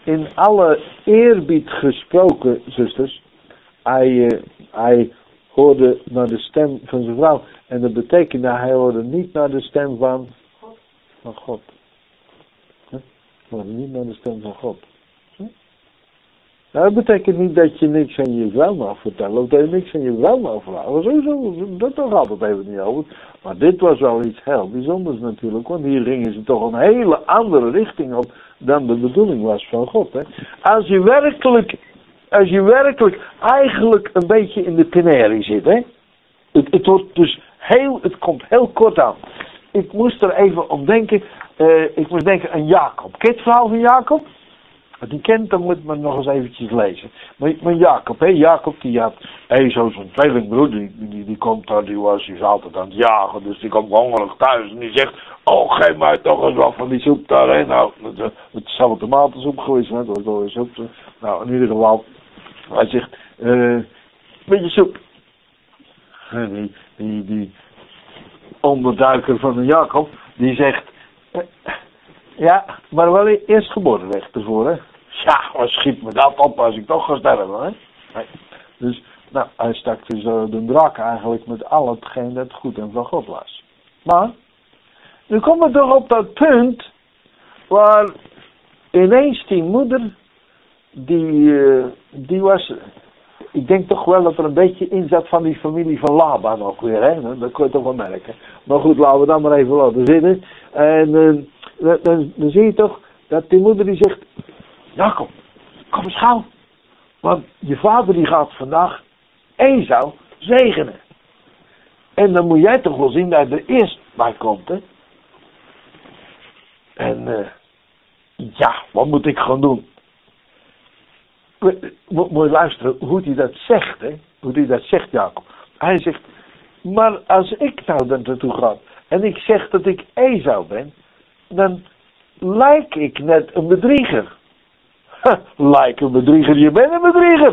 in alle eerbied gesproken, zusters. Hij hoorde naar de stem van zijn vrouw. En dat betekent dat hij hoorde niet naar de stem van God. Hij hoorde niet naar de stem van God. Nou, dat betekent niet dat je niks aan je vrouw mag vertellen. Of dat je niks aan je vrouw mag vragen. Sowieso, dat gaat het even niet over. Maar dit was wel iets heel bijzonders natuurlijk. Want hier gingen ze toch een hele andere richting op dan de bedoeling was van God. Hè? Als je werkelijk eigenlijk een beetje in de canarie zit. Hè? Het wordt dus het komt heel kort aan. Ik moest er even om denken. Ik moest denken aan Jacob. Ken je het verhaal van Jacob? Als die kent, dan moet men nog eens eventjes lezen. Maar Jacob, Jacob die had zo zijn tweelingbroer, die komt daar, die is altijd aan het jagen, dus die komt hongerig thuis en die zegt, oh geef mij toch eens wat van die soep daarheen. Nou, het zal wel tomatensoep geweest zijn, dat was soep. Nou, in ieder geval, hij zegt, beetje soep. En die onderduiker van een Jacob, die zegt, ja, maar wel eerst geboorterecht ervoor, hè. Ja, wat schiet me dat op als ik toch ga sterven, hè. Nee. Dus, nou, hij stak dus de draak eigenlijk met al hetgeen dat goed en van God was. Maar, nu komen we toch op dat punt, waar ineens die moeder, die was, ik denk toch wel dat er een beetje in zat van die familie van Laban ook weer, hè. Dat kun je toch wel merken. Maar goed, laten we dat maar even laten zitten. En dan zie je toch dat die moeder die zegt, Jacob, kom eens gauw. Want je vader die gaat vandaag Esau zegenen. En dan moet jij toch wel zien dat hij er eerst bij komt, hè. En ja, wat moet ik gaan doen? Moet je luisteren hoe hij dat zegt, hè. Hoe hij dat zegt, Jacob. Hij zegt, maar als ik nou daar naartoe ga en ik zeg dat ik Esau ben, dan lijk ik net een bedrieger. Lijk een bedrieger, je bent een bedrieger.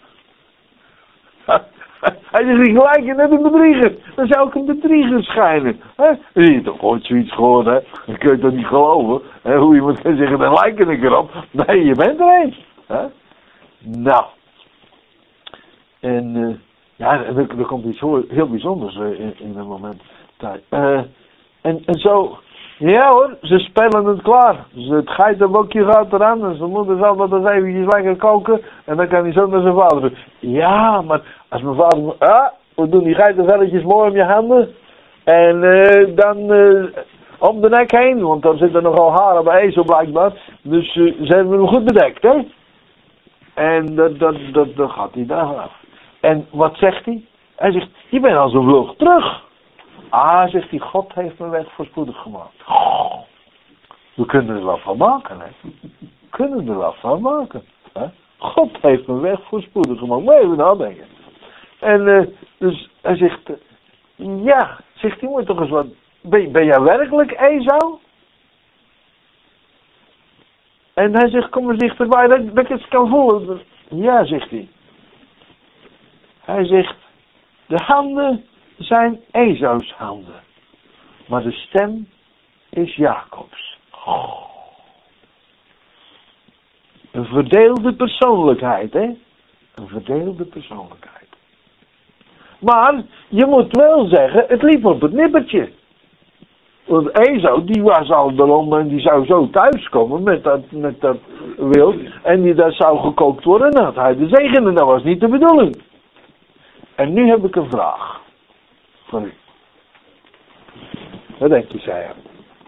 Hij zegt, ik lijk je net een bedrieger. Dan zou ik een bedrieger schijnen. Je hebt toch ooit zoiets gehoord, hè? Dan kun je toch niet geloven. Hè? Hoe je moet zeggen, dan lijk ik erop. Nee, je bent er eens. Nou. En ja, er komt iets heel bijzonders in een moment. En zo, ja hoor, ze spelen het klaar. Het geitenbokje gaat eraan en zijn moeder zal dat eens eventjes lekker koken en dan kan hij zo naar zijn vader doen. Ja, maar als mijn vader, we doen die geitenvelletjes mooi om je handen en dan om de nek heen, want dan zitten nogal haren bij ezel blijkbaar, dus ze hebben hem goed bedekt, hè. En dan gaat hij daar vanaf. En wat zegt hij? Hij zegt, je bent al zo vlug terug. Zegt hij, God heeft mijn weg voorspoedig gemaakt. We kunnen er wel van maken, hè. We kunnen er wel van maken. Hè? God heeft mijn weg voorspoedig gemaakt. Moet je even nadenken. En dus hij zegt, ja, zegt hij, moet toch eens wat, ben jij werkelijk Esau? En hij zegt, kom eens dichterbij, dat ik het kan voelen. Ja, zegt hij. Hij zegt, de handen zijn Esau's handen. Maar de stem is Jacobs. Een verdeelde persoonlijkheid, hè? Een verdeelde persoonlijkheid. Maar, je moet wel zeggen, het liep op het nippertje. Want Esau, die was al erom en die zou zo thuiskomen met dat wild. En dat zou gekookt worden en dan had hij de zegen en dat was niet de bedoeling. En nu heb ik een vraag. Van u. Wat denk je, zei hij?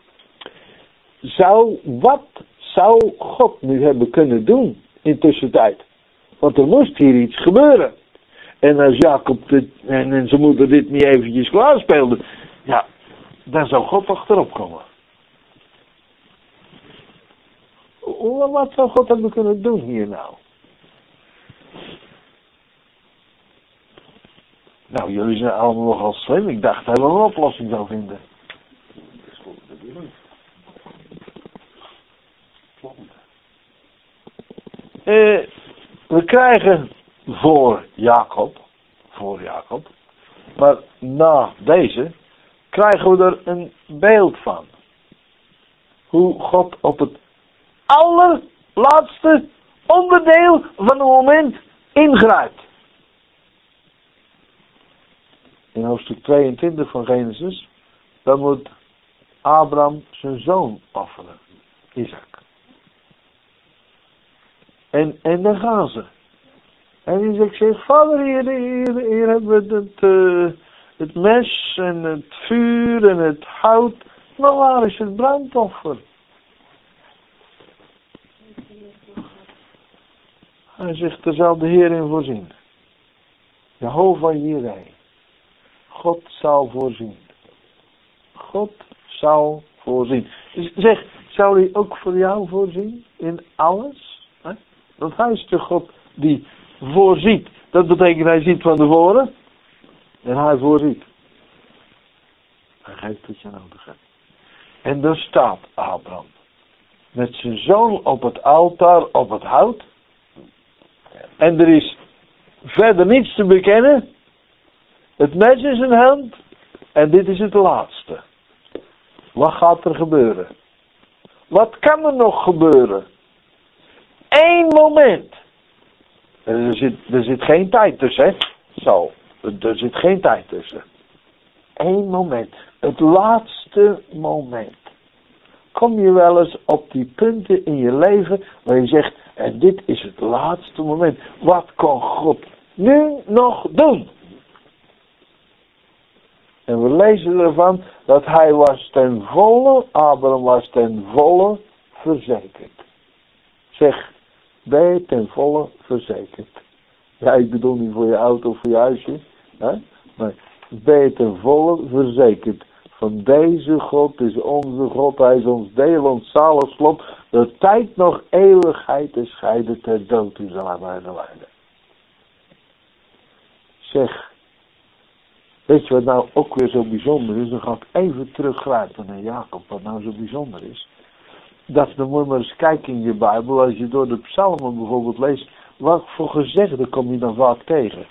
Wat zou God nu hebben kunnen doen in tussentijd? Want er moest hier iets gebeuren. En als Jacob en zijn moeder dit niet eventjes klaarspeelden, ja, dan zou God achterop komen. Wat zou God hebben kunnen doen hier nou? Nou, jullie zijn allemaal nogal slim. Ik dacht dat hij wel een oplossing zou vinden. We krijgen voor Jacob, maar na deze krijgen we er een beeld van. Hoe God op het laatste onderdeel van het moment ingrijpt. In hoofdstuk 22 van Genesis, dan moet Abraham zijn zoon offeren, Isaac. En dan gaan ze. En Isaac zegt, vader, hier hebben we het mes en het vuur en het hout. Maar waar is het brandoffer? Hij zegt, er zal de Heer in voorzien. Jehovah Jireh. God zal voorzien. God zal voorzien. Dus zeg, zou hij ook voor jou voorzien? In alles? Want hij is de God die voorziet. Dat betekent hij ziet van tevoren. En hij voorziet. Hij geeft wat je nodig hebt. En daar staat Abraham. Met zijn zoon op het altaar, op het hout. En er is verder niets te bekennen. Het mes is in hand. En dit is het laatste. Wat gaat er gebeuren? Wat kan er nog gebeuren? Eén moment. Er zit geen tijd tussen, hè? Zo. Er zit geen tijd tussen. Eén moment. Het laatste moment. Kom je wel eens op die punten in je leven waar je zegt, en dit is het laatste moment. Wat kan God nu nog doen? En we lezen ervan dat hij was ten volle, Abraham was ten volle verzekerd. Zeg, ben je ten volle verzekerd? Ja, ik bedoel niet voor je auto of voor je huisje. Hè? Maar ben je ten volle verzekerd. Van deze God is onze God, hij is ons deel, ons zalig slot. De tijd nog eeuwigheid te scheiden ter dood u zal aan mij leiden. Zeg, weet je wat nou ook weer zo bijzonder is? Dan ga ik even teruggrijpen naar Jacob, wat nou zo bijzonder is. Dat dan moet je maar eens kijken in je Bijbel, als je door de psalmen bijvoorbeeld leest, wat voor gezegden kom je dan vaak tegen?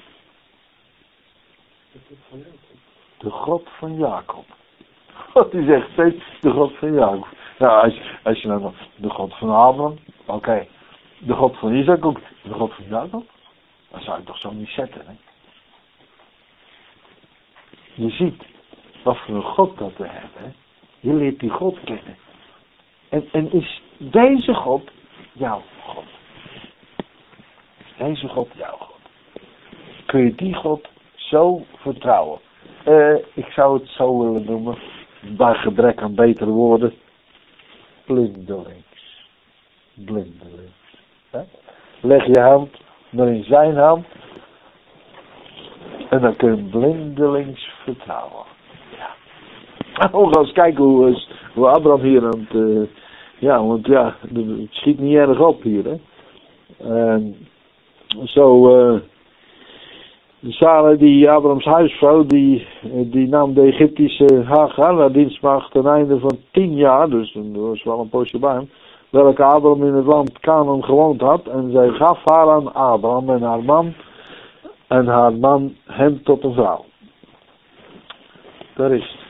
De God van Jacob. Wat die zegt steeds, de God van Jacob. Nou, als je nou nog, de God van Abraham, oké. De God van Isaac ook, de God van Jacob. Dat zou je toch zo niet zetten, hè? Je ziet wat voor een God dat we hebben, hè? Je leert die God kennen. En is deze God jouw God? Is deze God jouw God? Kun je die God zo vertrouwen? Ik zou het zo willen noemen, bij gebrek aan betere woorden, blindelings. Blindelings. Hè? Leg je hand maar in zijn hand en dan kun je blindelings vertrouwen. Ja. We gaan eens kijken hoe Abraham hier aan het... ja, want ja, het schiet niet erg op hier, hè. Sarah, die Abrahams huisvrouw, die nam de Egyptische Hagar naar dienstmaagd ten einde van 10 jaar, dus dat was wel een poosje bij hem, welke Abraham in het land Canaan gewoond had, en zij gaf haar aan Abraham en haar man hem tot een vrouw. Daar is het.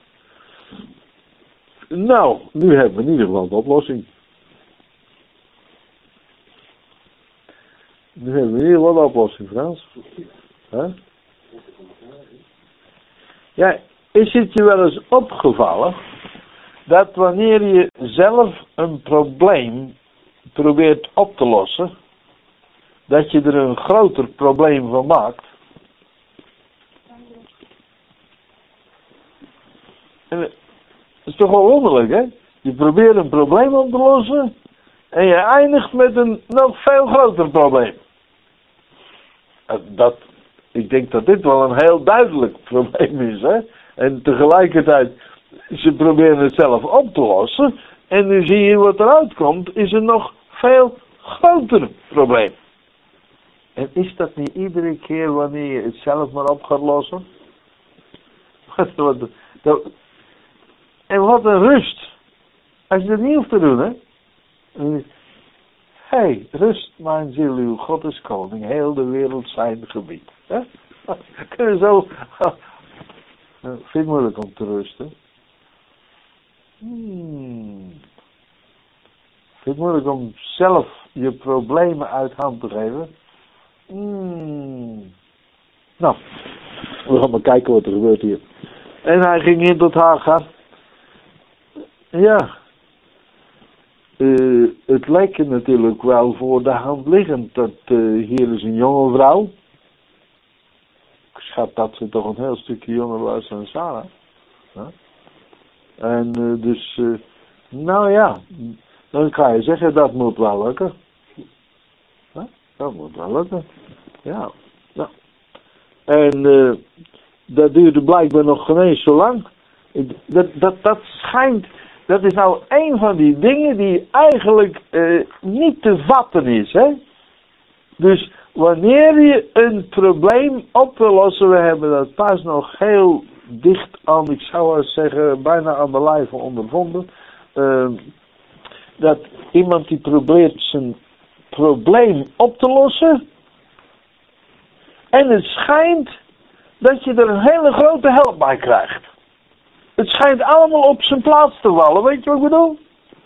Nou, nu hebben we in ieder geval de oplossing. Nu hebben we in ieder geval de oplossing, Frans. Huh? Ja, is het je wel eens opgevallen dat wanneer je zelf een probleem probeert op te lossen, dat je er een groter probleem van maakt? En dat is toch wel wonderlijk, hè? Je probeert een probleem op te lossen en je eindigt met een nog veel groter probleem. Ik denk dat dit wel een heel duidelijk probleem is, hè? En tegelijkertijd, ze proberen het zelf op te lossen en nu zie je wat eruit komt, is een nog veel groter probleem. En is dat niet iedere keer wanneer je het zelf maar op gaat lossen? En wat een rust. Als je dat niet hoeft te doen, hè. Hey, rust mijn ziel, uw God is koning, heel de wereld zijn gebied. Hè? Kun je zo... Vind je het moeilijk om te rusten? Vind je het moeilijk om zelf je problemen uit hand te geven. Nou, we gaan maar kijken wat er gebeurt hier. En hij ging in tot Hagar. Ja. Het lijkt er natuurlijk wel voor de hand liggend dat hier is een jonge vrouw. Ik schat dat ze toch een heel stukje jonger was dan Sarah. Ja? En dus, nou ja, dan kan je zeggen dat moet wel lukken. Ja? Dat moet wel lukken. Ja. Nou. En dat duurde blijkbaar nog geen eens zo lang. Dat schijnt, dat is nou een van die dingen die eigenlijk niet te vatten is. Hè? Dus wanneer je een probleem op wil lossen, we hebben dat pas nog heel dicht aan, ik zou wel zeggen, bijna aan de lijve ondervonden. Dat iemand die probeert zijn probleem op te lossen. En het schijnt dat je er een hele grote help bij krijgt. Het schijnt allemaal op zijn plaats te vallen, weet je wat ik bedoel?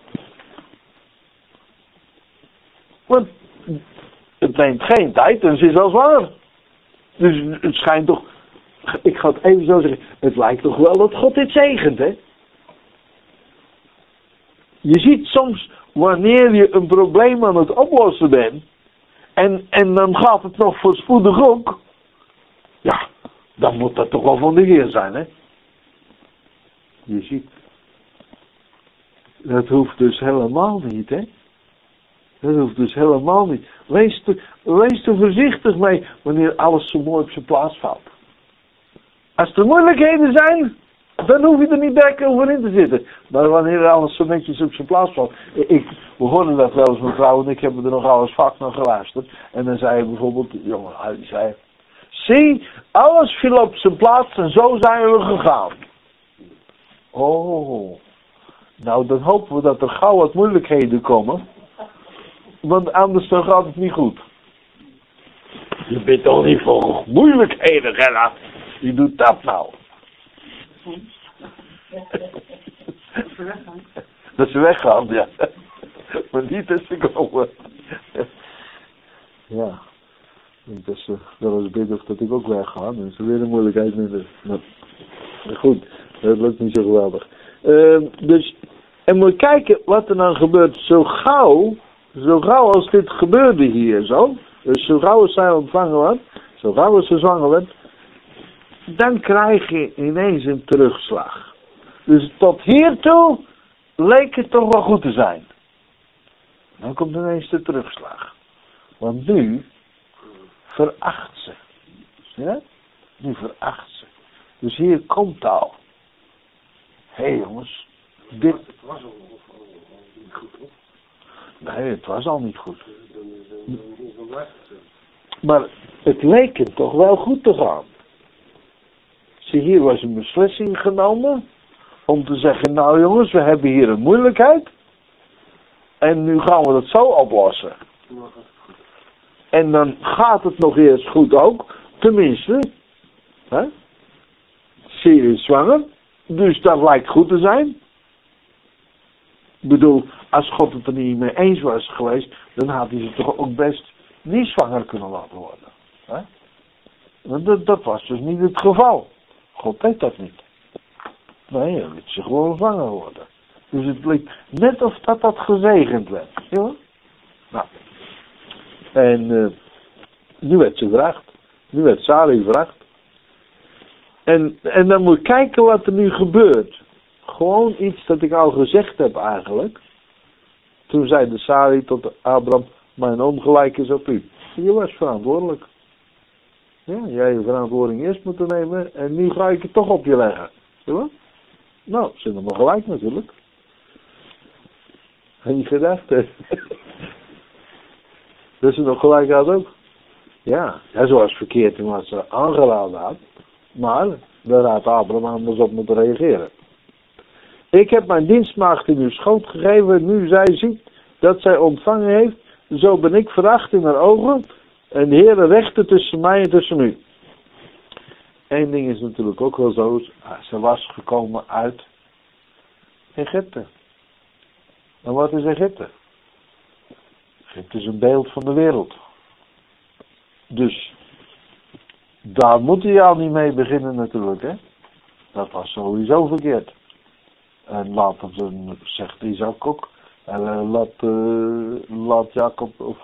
Want het neemt geen tijd en ze is al zwanger. Dus het schijnt toch, ik ga het even zo zeggen, het lijkt toch wel dat God dit zegent, hè? Je ziet soms, wanneer je een probleem aan het oplossen bent, en dan gaat het nog voorspoedig ook, ja, dan moet dat toch wel van de Heer zijn, hè? Je ziet, dat hoeft dus helemaal niet, hè? Dat hoeft dus helemaal niet. Wees er voorzichtig mee wanneer alles zo mooi op zijn plaats valt. Als er moeilijkheden zijn, dan hoef je er niet direct over in te zitten. Maar wanneer alles zo netjes op zijn plaats valt. We hoorden dat wel eens, mevrouw, en ik heb er nog alles vaak naar geluisterd. En dan zei hij bijvoorbeeld, jongen, hij zei, zie, alles viel op zijn plaats en zo zijn we gegaan. Oh, nou dan hopen we dat er gauw wat moeilijkheden komen. Want anders dan gaat het niet goed. Je bent toch niet voor moeilijkheden, Gerard? Wie doet dat nou? Dat ze weggaan, ja. Maar niet dat ze komen. Ja. Dat ze wel eens bidden of dat ik ook wegga. Dan is er weer een moeilijkheid minder. Maar goed, dat lukt niet zo geweldig. Dus, en moet kijken wat er dan gebeurt zo gauw als dit gebeurde hier zo. Dus zo gauw als zij ontvangen wordt, zo gauw als ze zwanger werd, dan krijg je ineens een terugslag. Dus tot hiertoe leek het toch wel goed te zijn. Dan komt ineens de terugslag. Want nu veracht ze. Ja? Nu veracht ze. Dus hier komt al. Hé jongens, dit... Het was al niet goed, hoor. Nee, het was al niet goed. Maar het leek hem toch wel goed te gaan. Zie, hier was een beslissing genomen om te zeggen, nou jongens, we hebben hier een moeilijkheid. En nu gaan we dat zo oplossen. En dan gaat het nog eerst goed ook. Tenminste. Hè? Ze is zwanger. Dus dat lijkt goed te zijn. Ik bedoel, als God het er niet mee eens was geweest, dan had hij ze toch ook best niet zwanger kunnen laten worden. Hè? Want dat was dus niet het geval. God deed dat niet. Nee, hij liet ze gewoon zwanger worden. Dus het leek net of dat gezegend werd. Ja? Nou. En nu werd ze gevraagd. Nu werd Sarah gevraagd. En dan moet je kijken wat er nu gebeurt. Gewoon iets dat ik al gezegd heb eigenlijk. Toen zei de Sarah tot Abraham, mijn ongelijk is op u. Je was verantwoordelijk. Ja, jij je verantwoording eerst moeten nemen en nu ga ik het toch op je leggen. Zie je? Nou, ze hebben me gelijk natuurlijk. Heb je gedacht? Dat ze nog gelijk had ook. Ja, ze was verkeerd in wat ze aangeraden had. Maar daar had Abraham anders op moeten reageren. Ik heb mijn dienstmaagd in uw schoot gegeven. Nu zij ziet dat zij ontvangen heeft. Zo ben ik veracht in haar ogen. En de Heere rechte tussen mij en tussen u. Eén ding is natuurlijk ook wel zo. Ze was gekomen uit Egypte. En wat is Egypte? Egypte is een beeld van de wereld. Dus daar moet hij al niet mee beginnen natuurlijk, hè. Dat was sowieso verkeerd. En later zegt Isaac ook, laat Jacob, of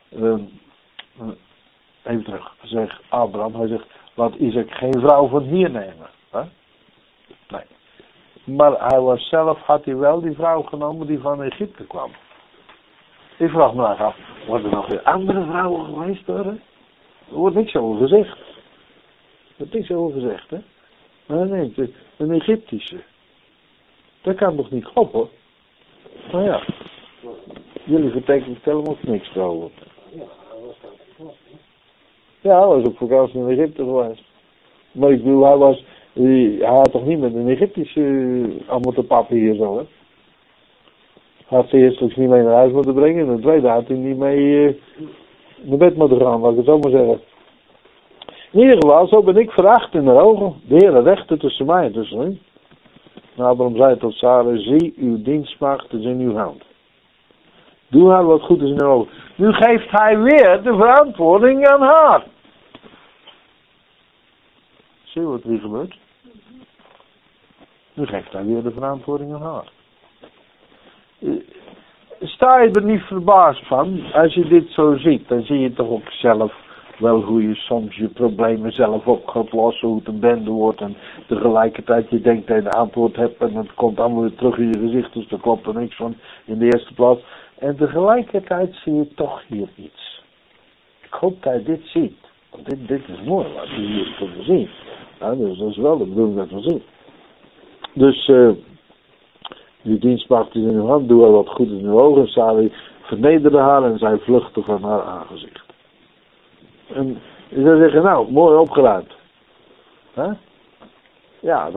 even terug, zegt Abraham, hij zegt, laat Isaac geen vrouw van hier nemen. Hè? Nee. Maar hij was zelf, had hij wel die vrouw genomen die van Egypte kwam. Ik vraag me af, worden er nog weer andere vrouwen geweest hoor? Er wordt niks over gezegd. Er wordt niks over gezegd, hè? Nee, een Egyptische. Dat kan toch niet kloppen? Nou ja, jullie vertellen ons niks trouwens. Ja, hij was op vakantie in Egypte geweest. Maar ik bedoel, hij had toch niet met een Egyptische allemaal te pappen hier zo, hè? Hij had ze eerst ook niet mee naar huis moeten brengen. En de tweede had hij niet mee naar bed moeten gaan, laat ik het zo maar zeggen. In ieder geval, zo ben ik veracht in de ogen. De Heer rechte tussen mij en tussen hen. Nou, Abraham zei tot Sarah, zie, uw dienstmaagd is in uw hand. Doe haar wat goed is in uw ogen. Nu geeft hij weer de verantwoording aan haar. Zie je wat hier gebeurt? Nu geeft hij weer de verantwoording aan haar. Sta je er niet verbaasd van, als je dit zo ziet, dan zie je toch ook zelf wel hoe je soms je problemen zelf op gaat lossen, hoe het een bende wordt en tegelijkertijd je denkt dat je een antwoord hebt en het komt allemaal weer terug in je gezicht, dus daar klopt er niks van in de eerste plaats. En tegelijkertijd zie je toch hier iets. Ik hoop dat je dit ziet, want dit is mooi wat je hier kunt zien. Ja, dus dat is wel de bedoeling dat we zien. Dus die dienstmaagd is in uw hand, doe haar wat goed in uw ogen. Sarah vernederde haar en zij vluchtte van haar aangezicht. En je zou zeggen, nou, mooi opgeruimd. Huh? Ja,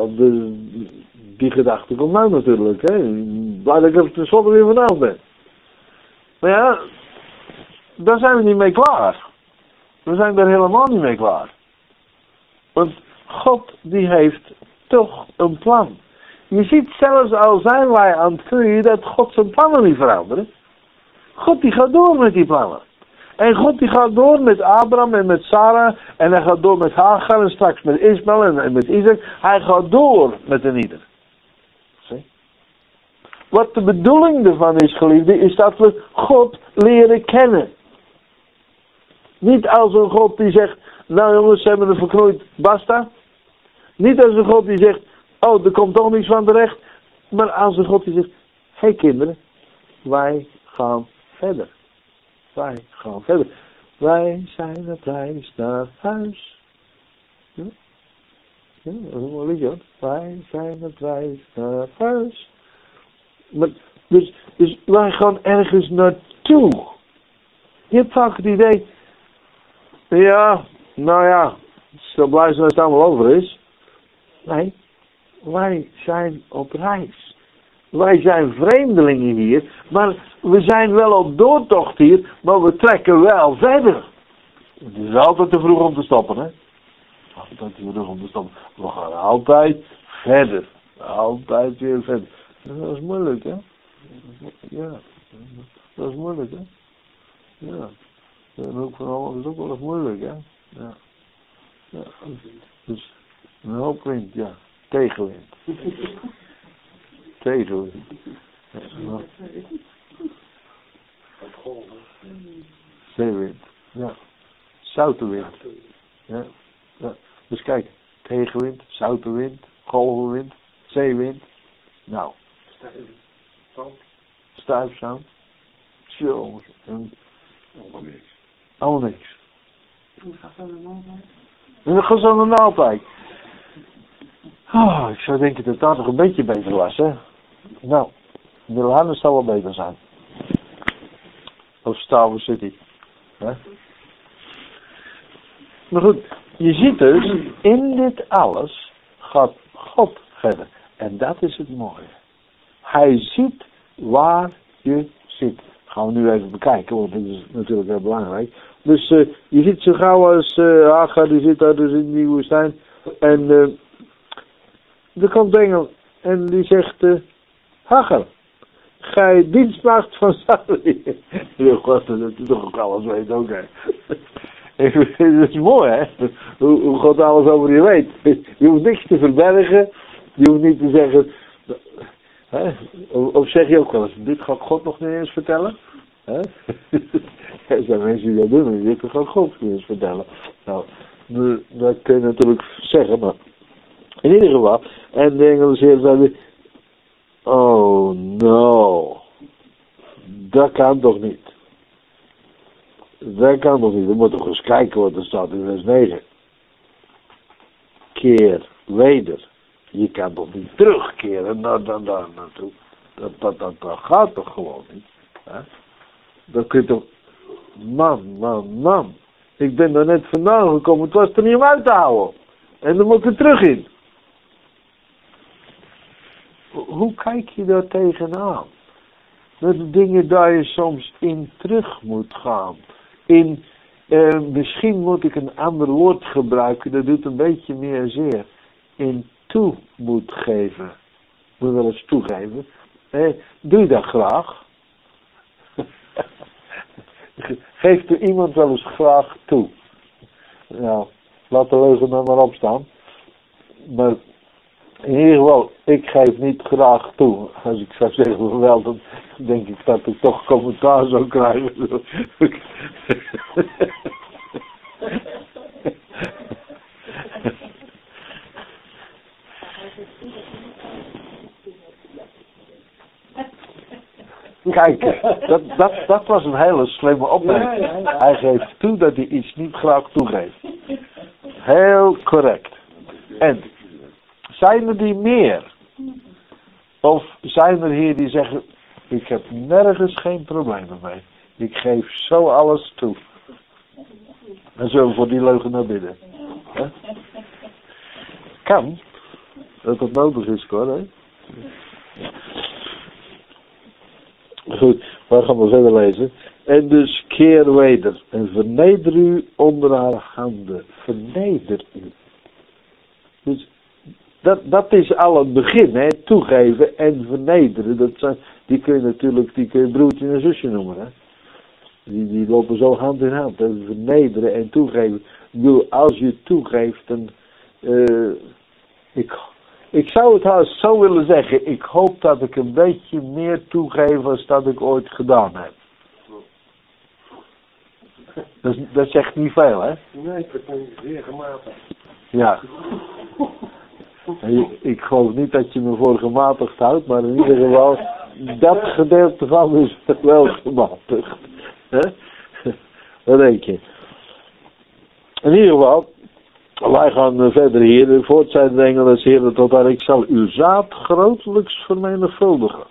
die gedachte komt nou natuurlijk. Hè? Blij dat ik er tenslotte weer vanaf ben. Maar ja, daar zijn we niet mee klaar. We zijn daar helemaal niet mee klaar. Want God die heeft toch een plan. Je ziet zelfs al zijn wij aan het groeien dat God zijn plannen niet veranderen. God die gaat door met die plannen. En God die gaat door met Abraham en met Sarah. En hij gaat door met Hagar en straks met Ismaël en met Isaac. Hij gaat door met een ieder. Zie? Wat de bedoeling ervan is, geliefde, is dat we God leren kennen. Niet als een God die zegt, nou jongens, ze hebben er verknoeid, basta. Niet als een God die zegt, oh, er komt toch niets van terecht. Maar als een God die zegt, hé kinderen, wij gaan verder. Wij gaan verder. Wij zijn op reis naar huis. Ja, dat is een mooi liedje hoor. Wij zijn op reis naar huis. Maar, dus wij gaan ergens naartoe. Je hebt vaak het idee, ja, nou ja, zo blij zijn dat het allemaal over is. Nee, wij zijn op reis. Wij zijn vreemdelingen hier, maar we zijn wel op doortocht hier, maar we trekken wel verder. Het is altijd te vroeg om te stoppen, hè? Altijd te vroeg om te stoppen. We gaan altijd verder. Altijd weer verder. Dat is moeilijk, hè? Ja, dat is moeilijk, hè? Ja. De hoek van Holland is ook wel eens moeilijk, hè? Ja. Ja. Dus een hoop wind, ja. Tegenwind. Tegenwind. Ja. Zeewind. Ja. Zoute wind. Ja. Ja. Dus kijk, tegenwind, zoute wind, golvenwind, zeewind. Nou. Stuifzand. Jongens. Allemaal niks. En dat gaat zo een naaldpijk. Oh, ik zou denken dat dat nog een beetje beter was, hè. Nou, Wilhelmus zou wel beter zijn. Of Stouwen City. Hè? Maar goed, je ziet dus, in dit alles gaat God verder. En dat is het mooie. Hij ziet waar je zit. Gaan we nu even bekijken, want dat is natuurlijk heel belangrijk. Dus je ziet zo gauw als Hagar, die zit daar dus in die woestijn. En er komt een engel en die zegt, Hagar, gij dienstmaagd van Salomo. God, dat is toch ook alles weet ook, hè. Het is mooi, hè. Hoe God alles over je weet. Je hoeft niks te verbergen. Je hoeft niet te zeggen... Hè? Of zeg je ook wel eens, dit gaat God nog niet eens vertellen? Hè? Er zijn mensen die dat doen, dit gaat God niet eens vertellen. Nou, dat kun je natuurlijk zeggen, maar... In ieder geval, en de engel zeiden, oh no, dat kan toch niet. Dat kan toch niet, we moeten toch eens kijken wat er staat in vers 9. Keer, weder. Je kan toch niet terugkeren naar daar naartoe. Dat gaat toch gewoon niet. Hè? Dat kun je toch... Man. Ik ben er net vandaan gekomen, het was er niet om uit te houden. En dan moet ik er terug in. Hoe kijk je daar tegenaan? Dat de dingen daar je soms in terug moet gaan. Misschien moet ik een ander woord gebruiken, dat doet een beetje meer zeer. In toe moet geven. Moet wel eens toegeven. Doe je dat graag? Geeft er iemand wel eens graag toe? Nou, laat de leugen dan maar opstaan. Maar in ieder geval, ik geef niet graag toe. Als ik zou zeggen wel, dan denk ik dat ik toch commentaar zou krijgen. Kijk, dat was een hele slimme opmerking. Hij geeft toe dat hij iets niet graag toegeeft. Heel correct. En zijn er die meer? Of zijn er hier die zeggen, ik heb nergens geen problemen mee. Ik geef zo alles toe. En zo voor die leugen naar binnen. He? Kan. Dat het nodig is, hoor. Hè? Goed, we gaan maar verder lezen. En dus keer weder en verneder u onder haar handen. Verneder u. Dus dat is al het begin, hè. Toegeven en vernederen. Die kun je broertje en zusje noemen, hè. Die lopen zo hand in hand. Hè. Vernederen en toegeven. Ik bedoel, als je toegeeft, dan... Ik zou het haast zo willen zeggen. Ik hoop dat ik een beetje meer toegeef als dat ik ooit gedaan heb. Dat zegt niet veel, hè? Nee, dat ben zeer gematigd. Ja. Ik geloof niet dat je me voor gematigd houdt, maar in ieder geval, dat gedeelte van is wel gematigd. Hè? Wat denk je? In ieder geval, wij gaan verder hier. Voort zijn de engelen des Heeren tot daar ik zal uw zaad grotelijks vermenigvuldigen.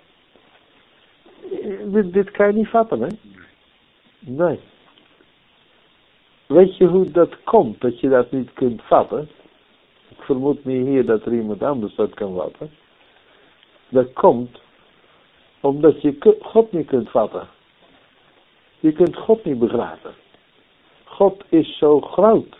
Dit kan je niet vatten, hè? Nee. Weet je hoe dat komt, dat je dat niet kunt vatten? Ik vermoed niet hier dat er iemand anders dat kan vatten. Dat komt omdat je God niet kunt vatten. Je kunt God niet begrijpen. God is zo groot.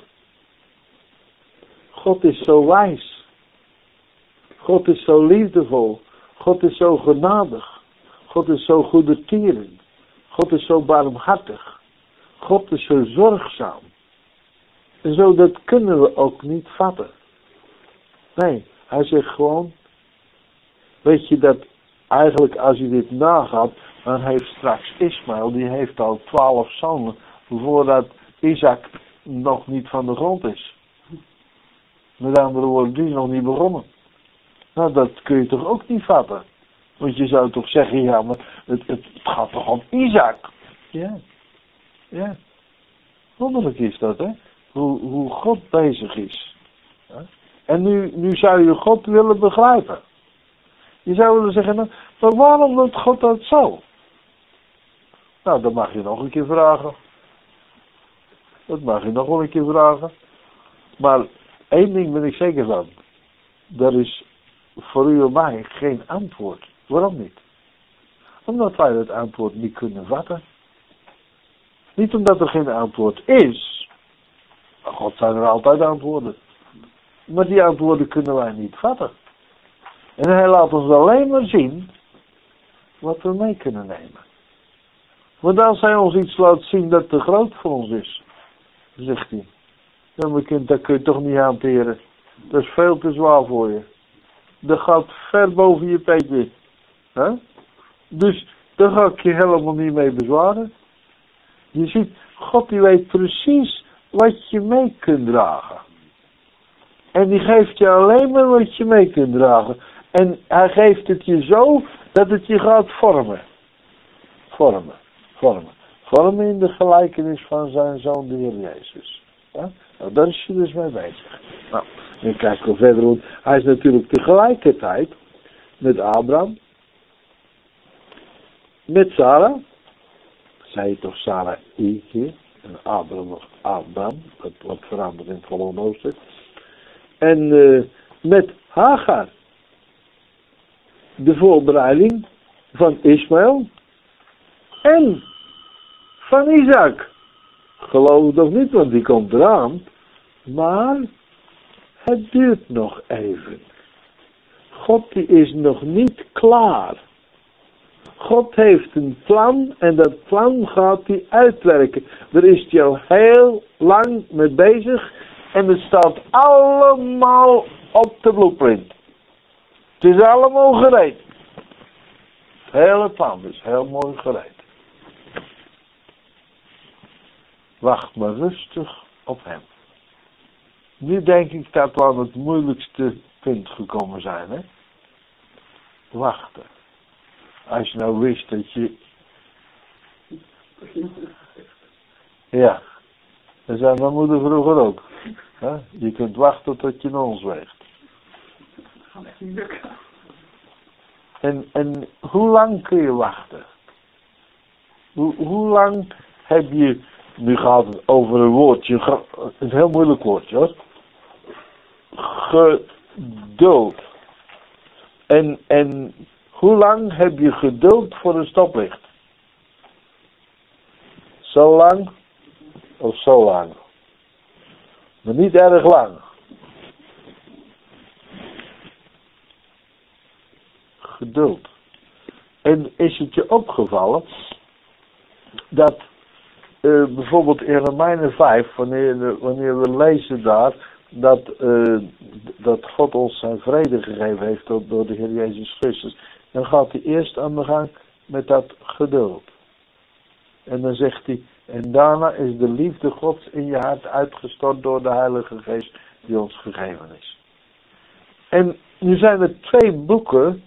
God is zo wijs. God is zo liefdevol. God is zo genadig. God is zo goedertierend. God is zo barmhartig. God is zo zorgzaam. En zo, dat kunnen we ook niet vatten. Nee, hij zegt gewoon, weet je dat eigenlijk als je dit nagaat, dan heeft straks Ismaël, die heeft al 12 zonen, voordat Isaac nog niet van de grond is. Met andere woorden, die is nog niet begonnen. Nou, dat kun je toch ook niet vatten. Want je zou toch zeggen, ja, maar het gaat toch om Isaac. Ja. Ja. Wonderlijk is dat, hè. Hoe God bezig is. Ja? En nu zou je God willen begrijpen. Je zou willen zeggen, nou, maar waarom doet God dat zo? Nou, dat mag je nog een keer vragen. Dat mag je nog wel een keer vragen. Maar één ding ben ik zeker van. Er is voor u en mij geen antwoord. Waarom niet? Omdat wij het antwoord niet kunnen vatten. Niet omdat er geen antwoord is. God zijn er altijd antwoorden. Maar die antwoorden kunnen wij niet vatten. En hij laat ons alleen maar zien wat we mee kunnen nemen. Want als hij ons iets laat zien dat te groot voor ons is, zegt hij, dan mijn kind, dat kun je toch niet hanteren. Dat is veel te zwaar voor je. Dat gaat ver boven je peet weer. Huh? Dus daar ga ik je helemaal niet mee bezwaren. Je ziet, God die weet precies wat je mee kunt dragen. En die geeft je alleen maar wat je mee kunt dragen. En hij geeft het je zo dat het je gaat vormen. Vormen in de gelijkenis van zijn Zoon de Heer Jezus. Ja? Nou, daar is je dus mee bezig. Nou, dan kijken we verder. Want hij is natuurlijk tegelijkertijd met Abraham. Met Sarah. Zei je toch Sarah hier. En Abraham nog Abraham. Dat wordt veranderd in het volgende hoofdstuk. En met Hagar. De voorbereiding van Ismaël. En van Isaac. Geloof het nog niet, want die komt eraan. Maar het duurt nog even. God die is nog niet klaar. God heeft een plan en dat plan gaat hij uitwerken. Daar is hij al heel lang mee bezig. En het staat allemaal op de blueprint. Het is allemaal gereed. Het hele plan is heel mooi gereed. Wacht maar rustig op hem. Nu denk ik dat we aan het moeilijkste punt gekomen zijn. Hè? Wachten. Als je nou wist dat je... Ja. Dat zei mijn moeder vroeger ook. Hè? Je kunt wachten tot je in ons weegt. En hoe lang kun je wachten? Hoe lang heb je... Nu gaat het over een woordje, een heel moeilijk woordje hoor. Geduld. En hoe lang heb je geduld voor een stoplicht? Zo lang of zo lang? Maar niet erg lang. Geduld. En is het je opgevallen dat bijvoorbeeld in Romeinen 5, wanneer we lezen daar dat God ons zijn vrede gegeven heeft door de Heer Jezus Christus, dan gaat hij eerst aan de gang met dat geduld. En dan zegt hij, en daarna is de liefde Gods in je hart uitgestort door de Heilige Geest die ons gegeven is. En nu zijn er twee boeken,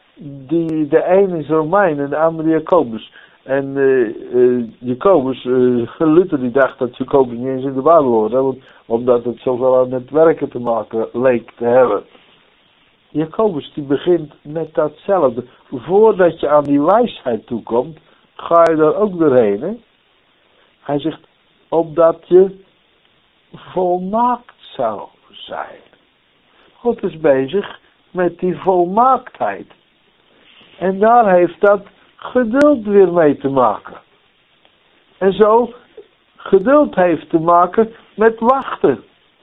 de ene is Romeinen en de andere Jacobus. En Jacobus, Luther die dacht dat Jacobus niet eens in de Bijbel hoorde, omdat het zoveel aan het werken te maken leek te hebben. Jacobus die begint met datzelfde. Voordat je aan die wijsheid toekomt, ga je daar ook doorheen. Hè? Hij zegt, opdat je volmaakt zou zijn. God is bezig met die volmaaktheid. En daar heeft dat geduld weer mee te maken. En zo, geduld heeft te maken met wachten.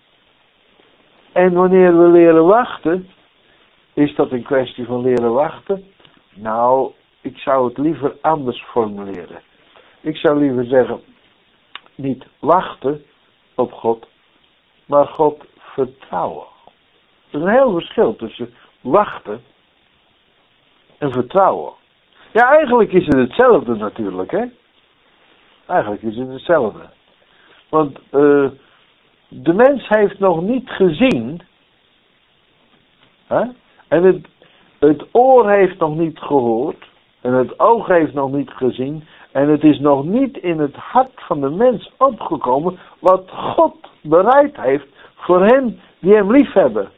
En wanneer we leren wachten, is dat een kwestie van leren wachten? Nou, ik zou het liever anders formuleren. Ik zou liever zeggen, niet wachten op God, maar God vertrouwen. Er is een heel verschil tussen wachten en vertrouwen. Ja, eigenlijk is het hetzelfde natuurlijk, hè. Eigenlijk is het hetzelfde. Want de mens heeft nog niet gezien, hè? En het oor heeft nog niet gehoord, en het oog heeft nog niet gezien, en het is nog niet in het hart van de mens opgekomen wat God bereid heeft voor hen die hem lief hebben.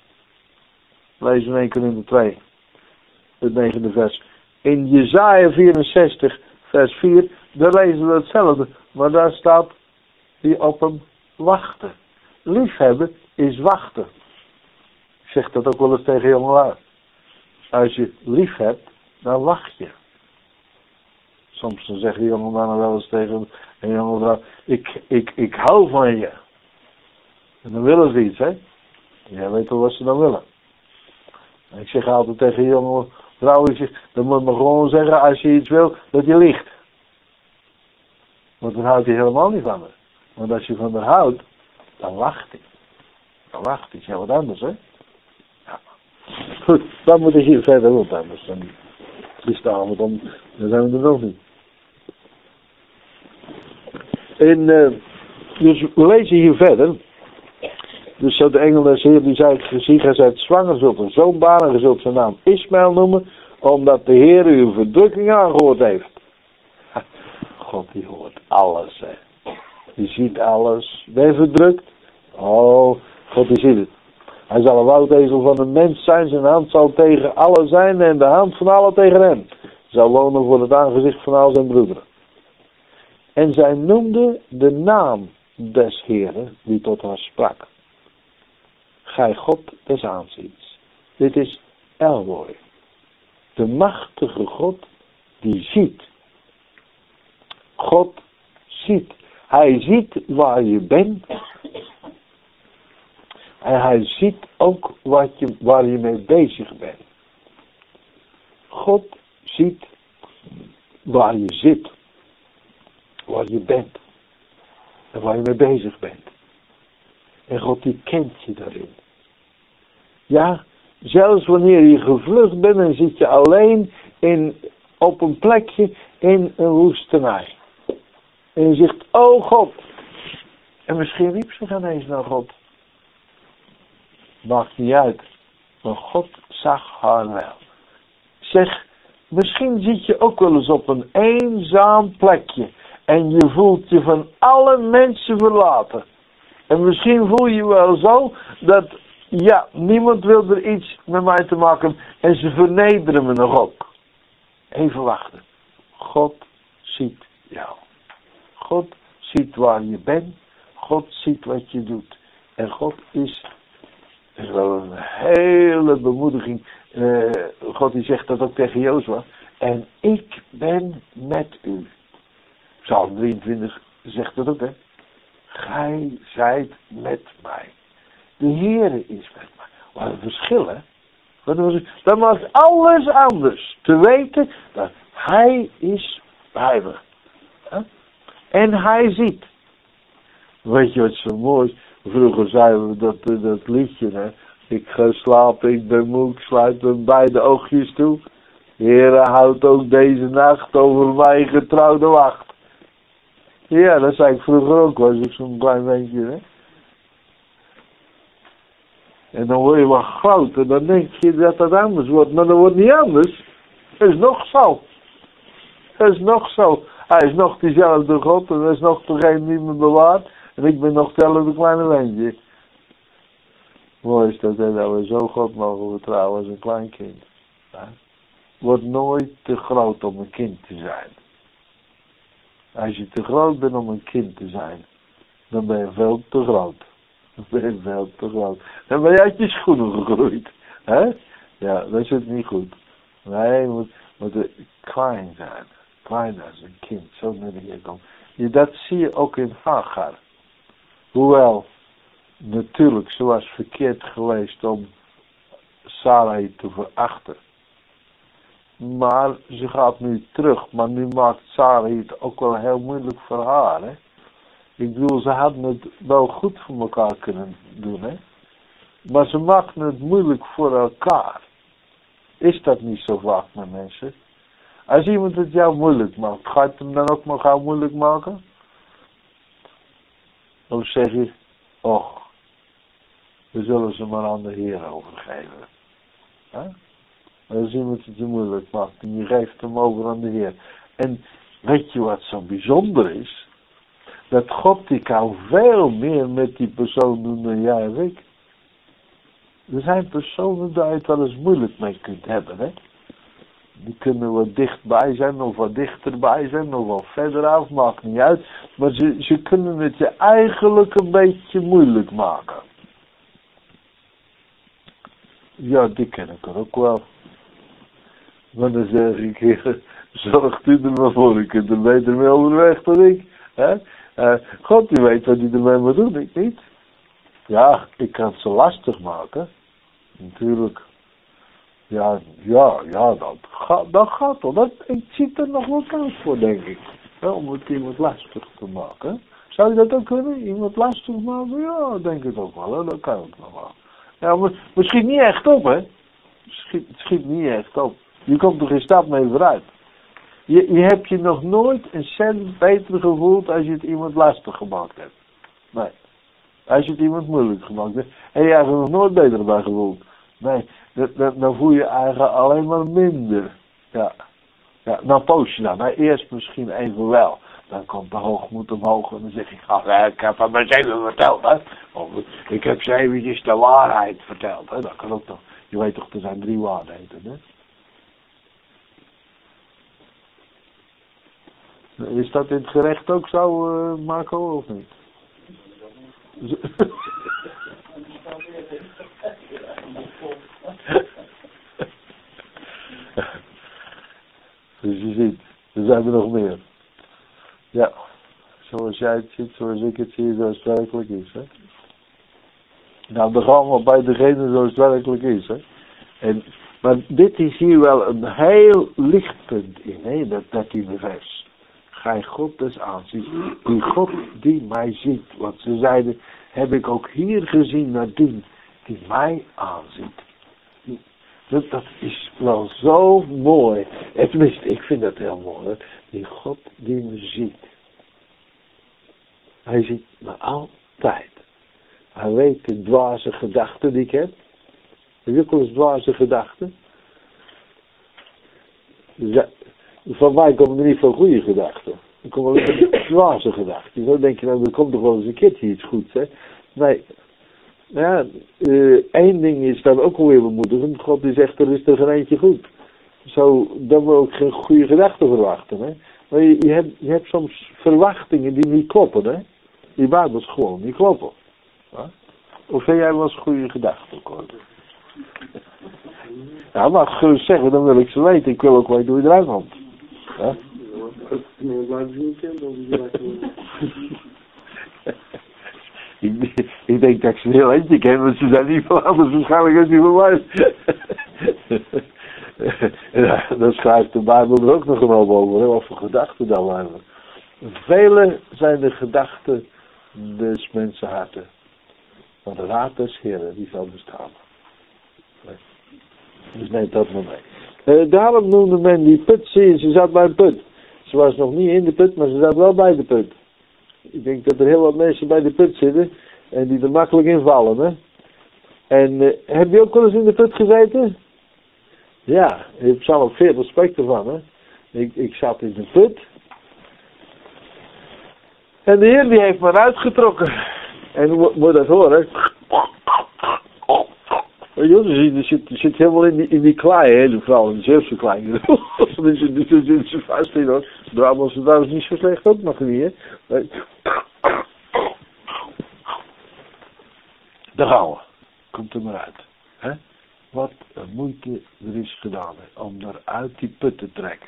Lees in 1 Korinther 2, het 9e vers. In Jesaja 64, vers 4, daar lezen we hetzelfde, maar daar staat die op hem wachten. Liefhebben is wachten. Ik zeg dat ook wel eens tegen jongelui. Als je lief hebt, dan wacht je. Soms dan zeggen jonge mannen wel eens tegen een jonge vrouw, ik hou van je. En dan willen ze iets, hè. Jij weet wel wat ze dan willen. En ik zeg altijd tegen jonge Vrouwen zegt, dan moet men gewoon zeggen, als je iets wil, dat je ligt. Want dan houdt hij helemaal niet van haar. Want als je van haar houdt, dan lacht hij. Dan lacht hij. Is heel wat anders, hè? Ja. Goed, dan moet ik hier verder op, anders dan staan we dan zijn we er nog niet. En, dus we lezen hier verder. Dus zo de engel des Heer die zei, zie, gij zijt zwanger, zult een zoon baren, gij zult zijn naam Ismaël noemen, omdat de Heer uw verdrukking aangehoord heeft. God die hoort alles, hè. Die ziet alles. Ben je verdrukt? Oh, God die ziet het. Hij zal een woudwezel van een mens zijn, zijn hand zal tegen allen zijn en de hand van allen tegen hem. Zal wonen voor het aangezicht van al zijn broederen. En zij noemde de naam des Heeren die tot haar sprak. Gij God des aanziens. Dit is Elroy. De machtige God die ziet. God ziet. Hij ziet waar je bent. En hij ziet ook waar je mee bezig bent. God ziet waar je zit. Waar je bent. En waar je mee bezig bent. En God die kent je daarin. Ja, zelfs wanneer je gevlucht bent en zit je alleen op een plekje in een woestenij. En je zegt, oh God. En misschien riep ze gaan eens naar God. Maakt niet uit. Maar God zag haar wel. Zeg, misschien zit je ook wel eens op een eenzaam plekje. En je voelt je van alle mensen verlaten. En misschien voel je wel zo dat, ja, niemand wil er iets met mij te maken. En ze vernederen me nog ook. Even wachten. God ziet jou. God ziet waar je bent. God ziet wat je doet. En God is wel een hele bemoediging. God die zegt dat ook tegen Jozua. En ik ben met u. Psalm 23 zegt dat ook, hè. Gij zijt met mij. De Heere is met mij. Wat een verschil, hè. Dat maakt alles anders. Te weten dat Hij is bij me. En Hij ziet. Weet je wat zo mooi is? Vroeger zeiden we dat liedje, hè. Ik ga slapen, ik ben moe, ik sluit mijn beide oogjes toe. De Heere houdt ook deze nacht over mij getrouwde wacht. Ja, dat zei ik vroeger ook, was ik zo'n klein beetje, hè. En dan word je wat groot en dan denk je dat dat anders wordt, maar dat wordt niet anders. Het is nog zo. Het is nog zo. Hij is nog diezelfde God en hij is nog degene die me bewaart. En ik ben nog hetzelfde kleine ventje. Mooi is dat, hè, dat we zo God mogen vertrouwen als een klein kind. Ja? Word nooit te groot om een kind te zijn. Als je te groot bent om een kind te zijn, dan ben je veel te groot. Dan ben je veel te groot. Dan ben je uit je schoenen gegroeid. Hè? Ja, dat is het niet goed. Nee, je moet klein zijn. Klein als een kind, zo naar de Heer komt. Dat zie je ook in Hagar. Hoewel, natuurlijk, ze was verkeerd geweest om Sarai te verachten. Maar ze gaat nu terug, maar nu maakt Sarai het ook wel heel moeilijk voor haar, hè. Ik bedoel, ze hadden het wel goed voor elkaar kunnen doen, hè. Maar ze maakten het moeilijk voor elkaar. Is dat niet zo vaak met mensen? Als iemand het jou moeilijk maakt, ga je het hem dan ook maar gauw moeilijk maken? Of zeg je, och, we zullen ze maar aan de Heer overgeven. Huh? Als iemand het je moeilijk maakt en je geeft hem over aan de Heer. En weet je wat zo bijzonder is? Dat God die kan veel meer met die persoon doen dan jij en ik. Er zijn personen waar je het wel eens moeilijk mee kunt hebben, hè. Die kunnen wat dichtbij zijn, of wat dichterbij zijn, of wat verder af, maakt niet uit. Maar ze kunnen het je eigenlijk een beetje moeilijk maken. Ja, die ken ik er ook wel. Maar dan zeg ik, zorgt u er maar voor, u kunt er beter mee overweg dan ik. Hè? God, die weet wat hij ermee moet doen, ik niet. Ja, ik kan het zo lastig maken. Natuurlijk. Ja, dat gaat wel. Ik zie er nog wel kans voor, denk ik. Ja, om het iemand lastig te maken. Zou je dat ook kunnen? Iemand lastig maken? Ja, denk ik ook wel. Hè? Dat kan ook nog wel. Ja, maar het schiet niet echt op, hè? Het schiet niet echt op. Je komt er geen stap mee vooruit. Je hebt je nog nooit een cent beter gevoeld als je het iemand lastig gemaakt hebt. Nee. Als je het iemand moeilijk gemaakt hebt. En je hebt er nog nooit beter bij gevoeld. Nee. Dan voel je eigenlijk alleen maar minder. Ja. Ja, dan poos je dan. Nou, eerst misschien even wel. Dan komt de hoogmoed omhoog en dan zeg ik, ik heb van mezelf verteld, hè. Of ik heb ze eventjes de waarheid verteld, hè. Dat kan ook nog. Je weet toch, er zijn 3 waarheden, hè. Is dat in het gerecht ook zo, Marco, of niet? Dus je ziet, er zijn er nog meer. Ja, zoals jij het ziet, zoals ik het zie, zoals het werkelijk is, hè. Nou, dan gaan we bij degene zoals het werkelijk is, hè. Maar dit is hier wel een heel lichtpunt in, hè, dat in de vers. Gij God des aanziens, die God die mij ziet. Want ze zeiden, heb ik ook hier gezien naar die mij aanziet. Dat is wel zo mooi. Tenminste, ik vind dat heel mooi. Hè? Die God die me ziet. Hij ziet me altijd. Hij weet de dwaze gedachten die ik heb. Heb je ook wel eens dwaze gedachten? Ja, van mij komen er niet veel goede gedachten. Er komen wel eens dwaze gedachten. Dan denk je, nou, er komt toch wel eens een keertje iets goeds, hè? Nee. Ja, één ding is dan ook wel weer bemoedigend. God die zegt, er is er geen eentje goed. Zo, dan we ook geen goede gedachten verwachten, hè? Maar je hebt soms verwachtingen die niet kloppen, hè? Die Bijbels gewoon niet kloppen. Ja? Of vind jij wel eens goede gedachten, Cor? Ja, mag ik gerust zeggen, dan wil ik ze weten. Ik wil ook weten hoe je eruit komt. Ja? Ik denk dat ik ze heel eentje ken, want ze zijn niet van anders waarschijnlijk als die van mij. Ja, dan schrijft de Bijbel er ook nog een hoop over, hè, wat voor gedachten dan waren. Vele zijn de gedachten des mensen harten. Maar de raad des Heren, die zal bestaan. Dus neem dat maar mee. Daarom noemde men die put, zie je, ze zat bij een put. Ze was nog niet in de put, maar ze zat wel bij de put. Ik denk dat er heel wat mensen bij de put zitten en die er makkelijk in vallen, hè. En heb je ook wel eens in de put gezeten? Ja, ik heb zelf veel respect ervan, hè. Ik zat in de put. En de Heer die heeft me uitgetrokken. En moet dat horen. Je zit helemaal in die klei, hè, de vrouw, in de Zeeuwse klei. Dan zit ze vast in, hoor. Drama ze daar is niet zo slecht ook nog niet, hè. Daar gaan we. Komt er maar uit. Hè? Wat een moeite er is gedaan, hè, om er uit die put te trekken.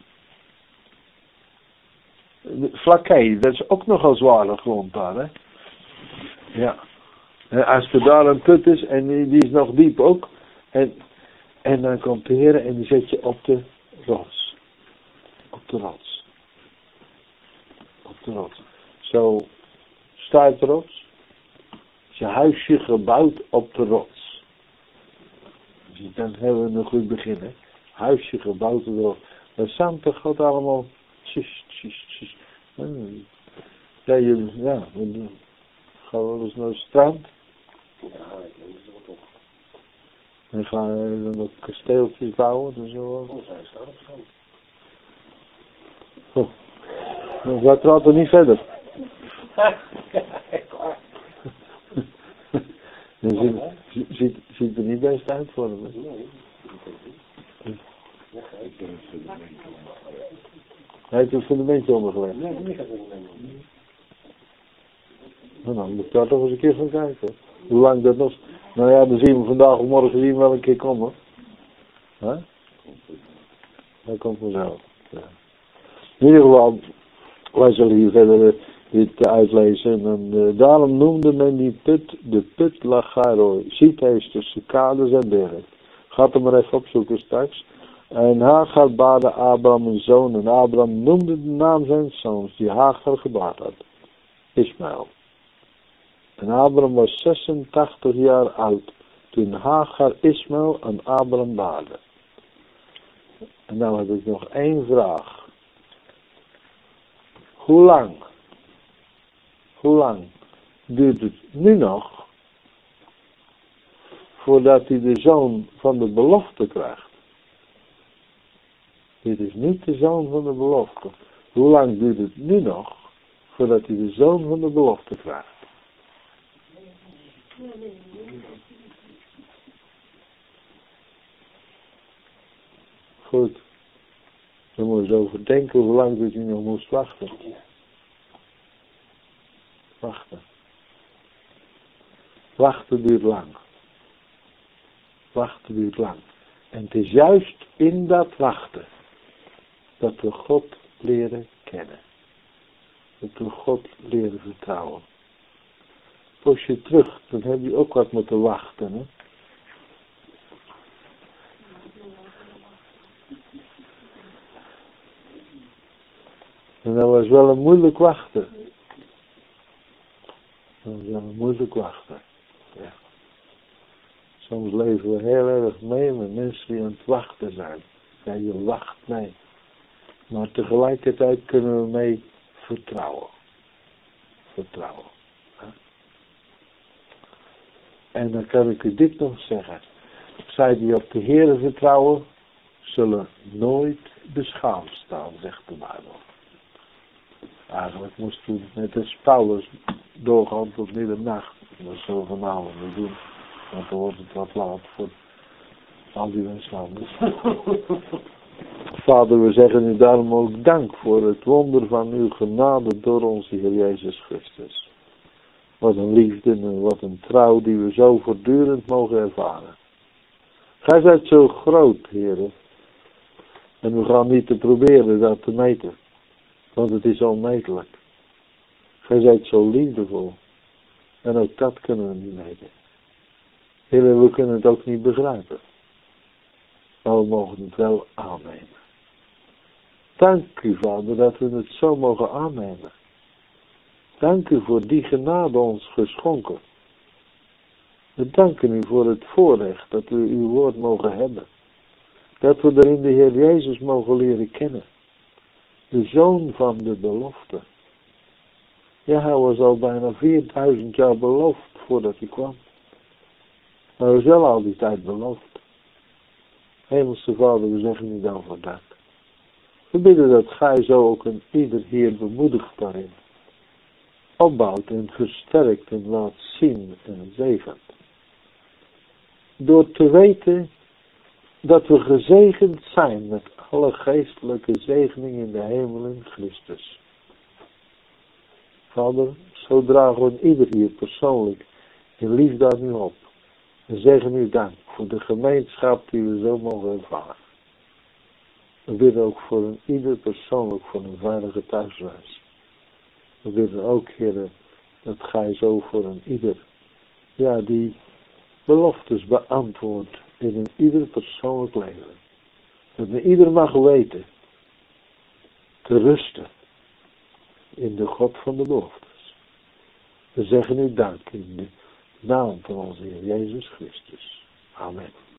Vlakkei, dat is ook nogal zware grond daar, hè. Ja. Als er daar een put is en die is nog diep ook. En dan komt de Heer en die zet je op de rots. Op de rots. Op de rots. Zo staat de rots. Is je huisje gebouwd op de rots. Dus dan hebben we een goed begin, hè. Huisje gebouwd op de rots. Dat samt toch God allemaal. Ja, gaan we dus naar het strand. Ja, ik denk dat wel toch. En gaan we nog kasteeltjes bouwen en zo. Zijn staan. Oh. Dat gaat er niet verder. Ziet er niet best uit voor hem. Hij heeft een fundamentje ondergelegd. Nee, niet het fundament. Nou, dan moet ik daar toch eens een keer van kijken. Hoe lang dat nog... Nou ja, dan zien we vandaag of morgen zien we wel een keer komen. Huh? Dat komt vanzelf. Ja. In ieder geval, wij zullen hier verder dit uitlezen. En daarom noemde men die put de put Lacharoi. Ziet hij is tussen kades en bergen. Gaat er maar even opzoeken straks. En Hagar baarde Abraham een zoon. En Abraham noemde de naam zijn zoons die Hagar gebaard had. Ismaël. En Abraham was 86 jaar oud. Toen Hagar Ismaël aan Abraham baarde. En nou heb ik nog één vraag. Hoe lang duurt het nu nog voordat hij de zoon van de belofte krijgt? Dit is niet de zoon van de belofte. Hoe lang duurt het nu nog voordat hij de zoon van de belofte krijgt? Goed. Dan moet je eens over denken hoe lang dat hij nog moest wachten. Wachten duurt lang. Wachten duurt lang. En het is juist in dat wachten dat we God leren kennen. Dat we God leren vertrouwen. Poosje terug, dan heb je ook wat moeten wachten. Hè? En dat was wel een moeilijk wachten. Ja. Soms leven we heel erg mee met mensen die aan het wachten zijn. Ja, je wacht mee. Maar tegelijkertijd kunnen we mee vertrouwen. Ja. En dan kan ik u dit nog zeggen. Zij die op de Heere vertrouwen, zullen nooit beschaamd staan, zegt de Bijbel. Eigenlijk moesten we net als Paulus doorgaan tot middernacht. Dat zullen we vanavond niet doen. Want dan wordt het wat laat voor al die wenslanders. Vader, we zeggen u daarom ook dank voor het wonder van uw genade door onze Heer Jezus Christus. Wat een liefde en wat een trouw die we zo voortdurend mogen ervaren. Gij zijt zo groot, Heer. En we gaan niet te proberen dat te meten. Want het is onmetelijk. Gij zijt zo liefdevol. En ook dat kunnen we niet meten. Heer, we kunnen het ook niet begrijpen. Maar we mogen het wel aannemen. Dank u, Vader, dat we het zo mogen aannemen. Dank u voor die genade ons geschonken. We danken u voor het voorrecht dat we uw woord mogen hebben. Dat we erin de Heer Jezus mogen leren kennen. De zoon van de belofte. Ja, hij was al bijna 4000 jaar beloofd voordat hij kwam. Maar hij is wel al die tijd beloofd. Hemelse Vader, we zeggen u dan voor dank. We bidden dat gij zo ook een ieder Heer bemoedigt daarin. Opbouwt en versterkt en laat zien en zegent. Door te weten dat we gezegend zijn met alle geestelijke zegening in de hemel in Christus. Vader, zo dragen we ieder hier persoonlijk in liefde aan u op. En zeggen u dank voor de gemeenschap die we zo mogen ervaren. We bidden ook voor een ieder persoonlijk voor een veilige thuisreis. We bidden ook, Heer, dat gij zo voor een ieder, ja, die beloftes beantwoordt in een ieder persoonlijk leven. Dat we ieder mag weten te rusten in de God van de beloftes. We zeggen u dank in de naam van onze Heer Jezus Christus. Amen.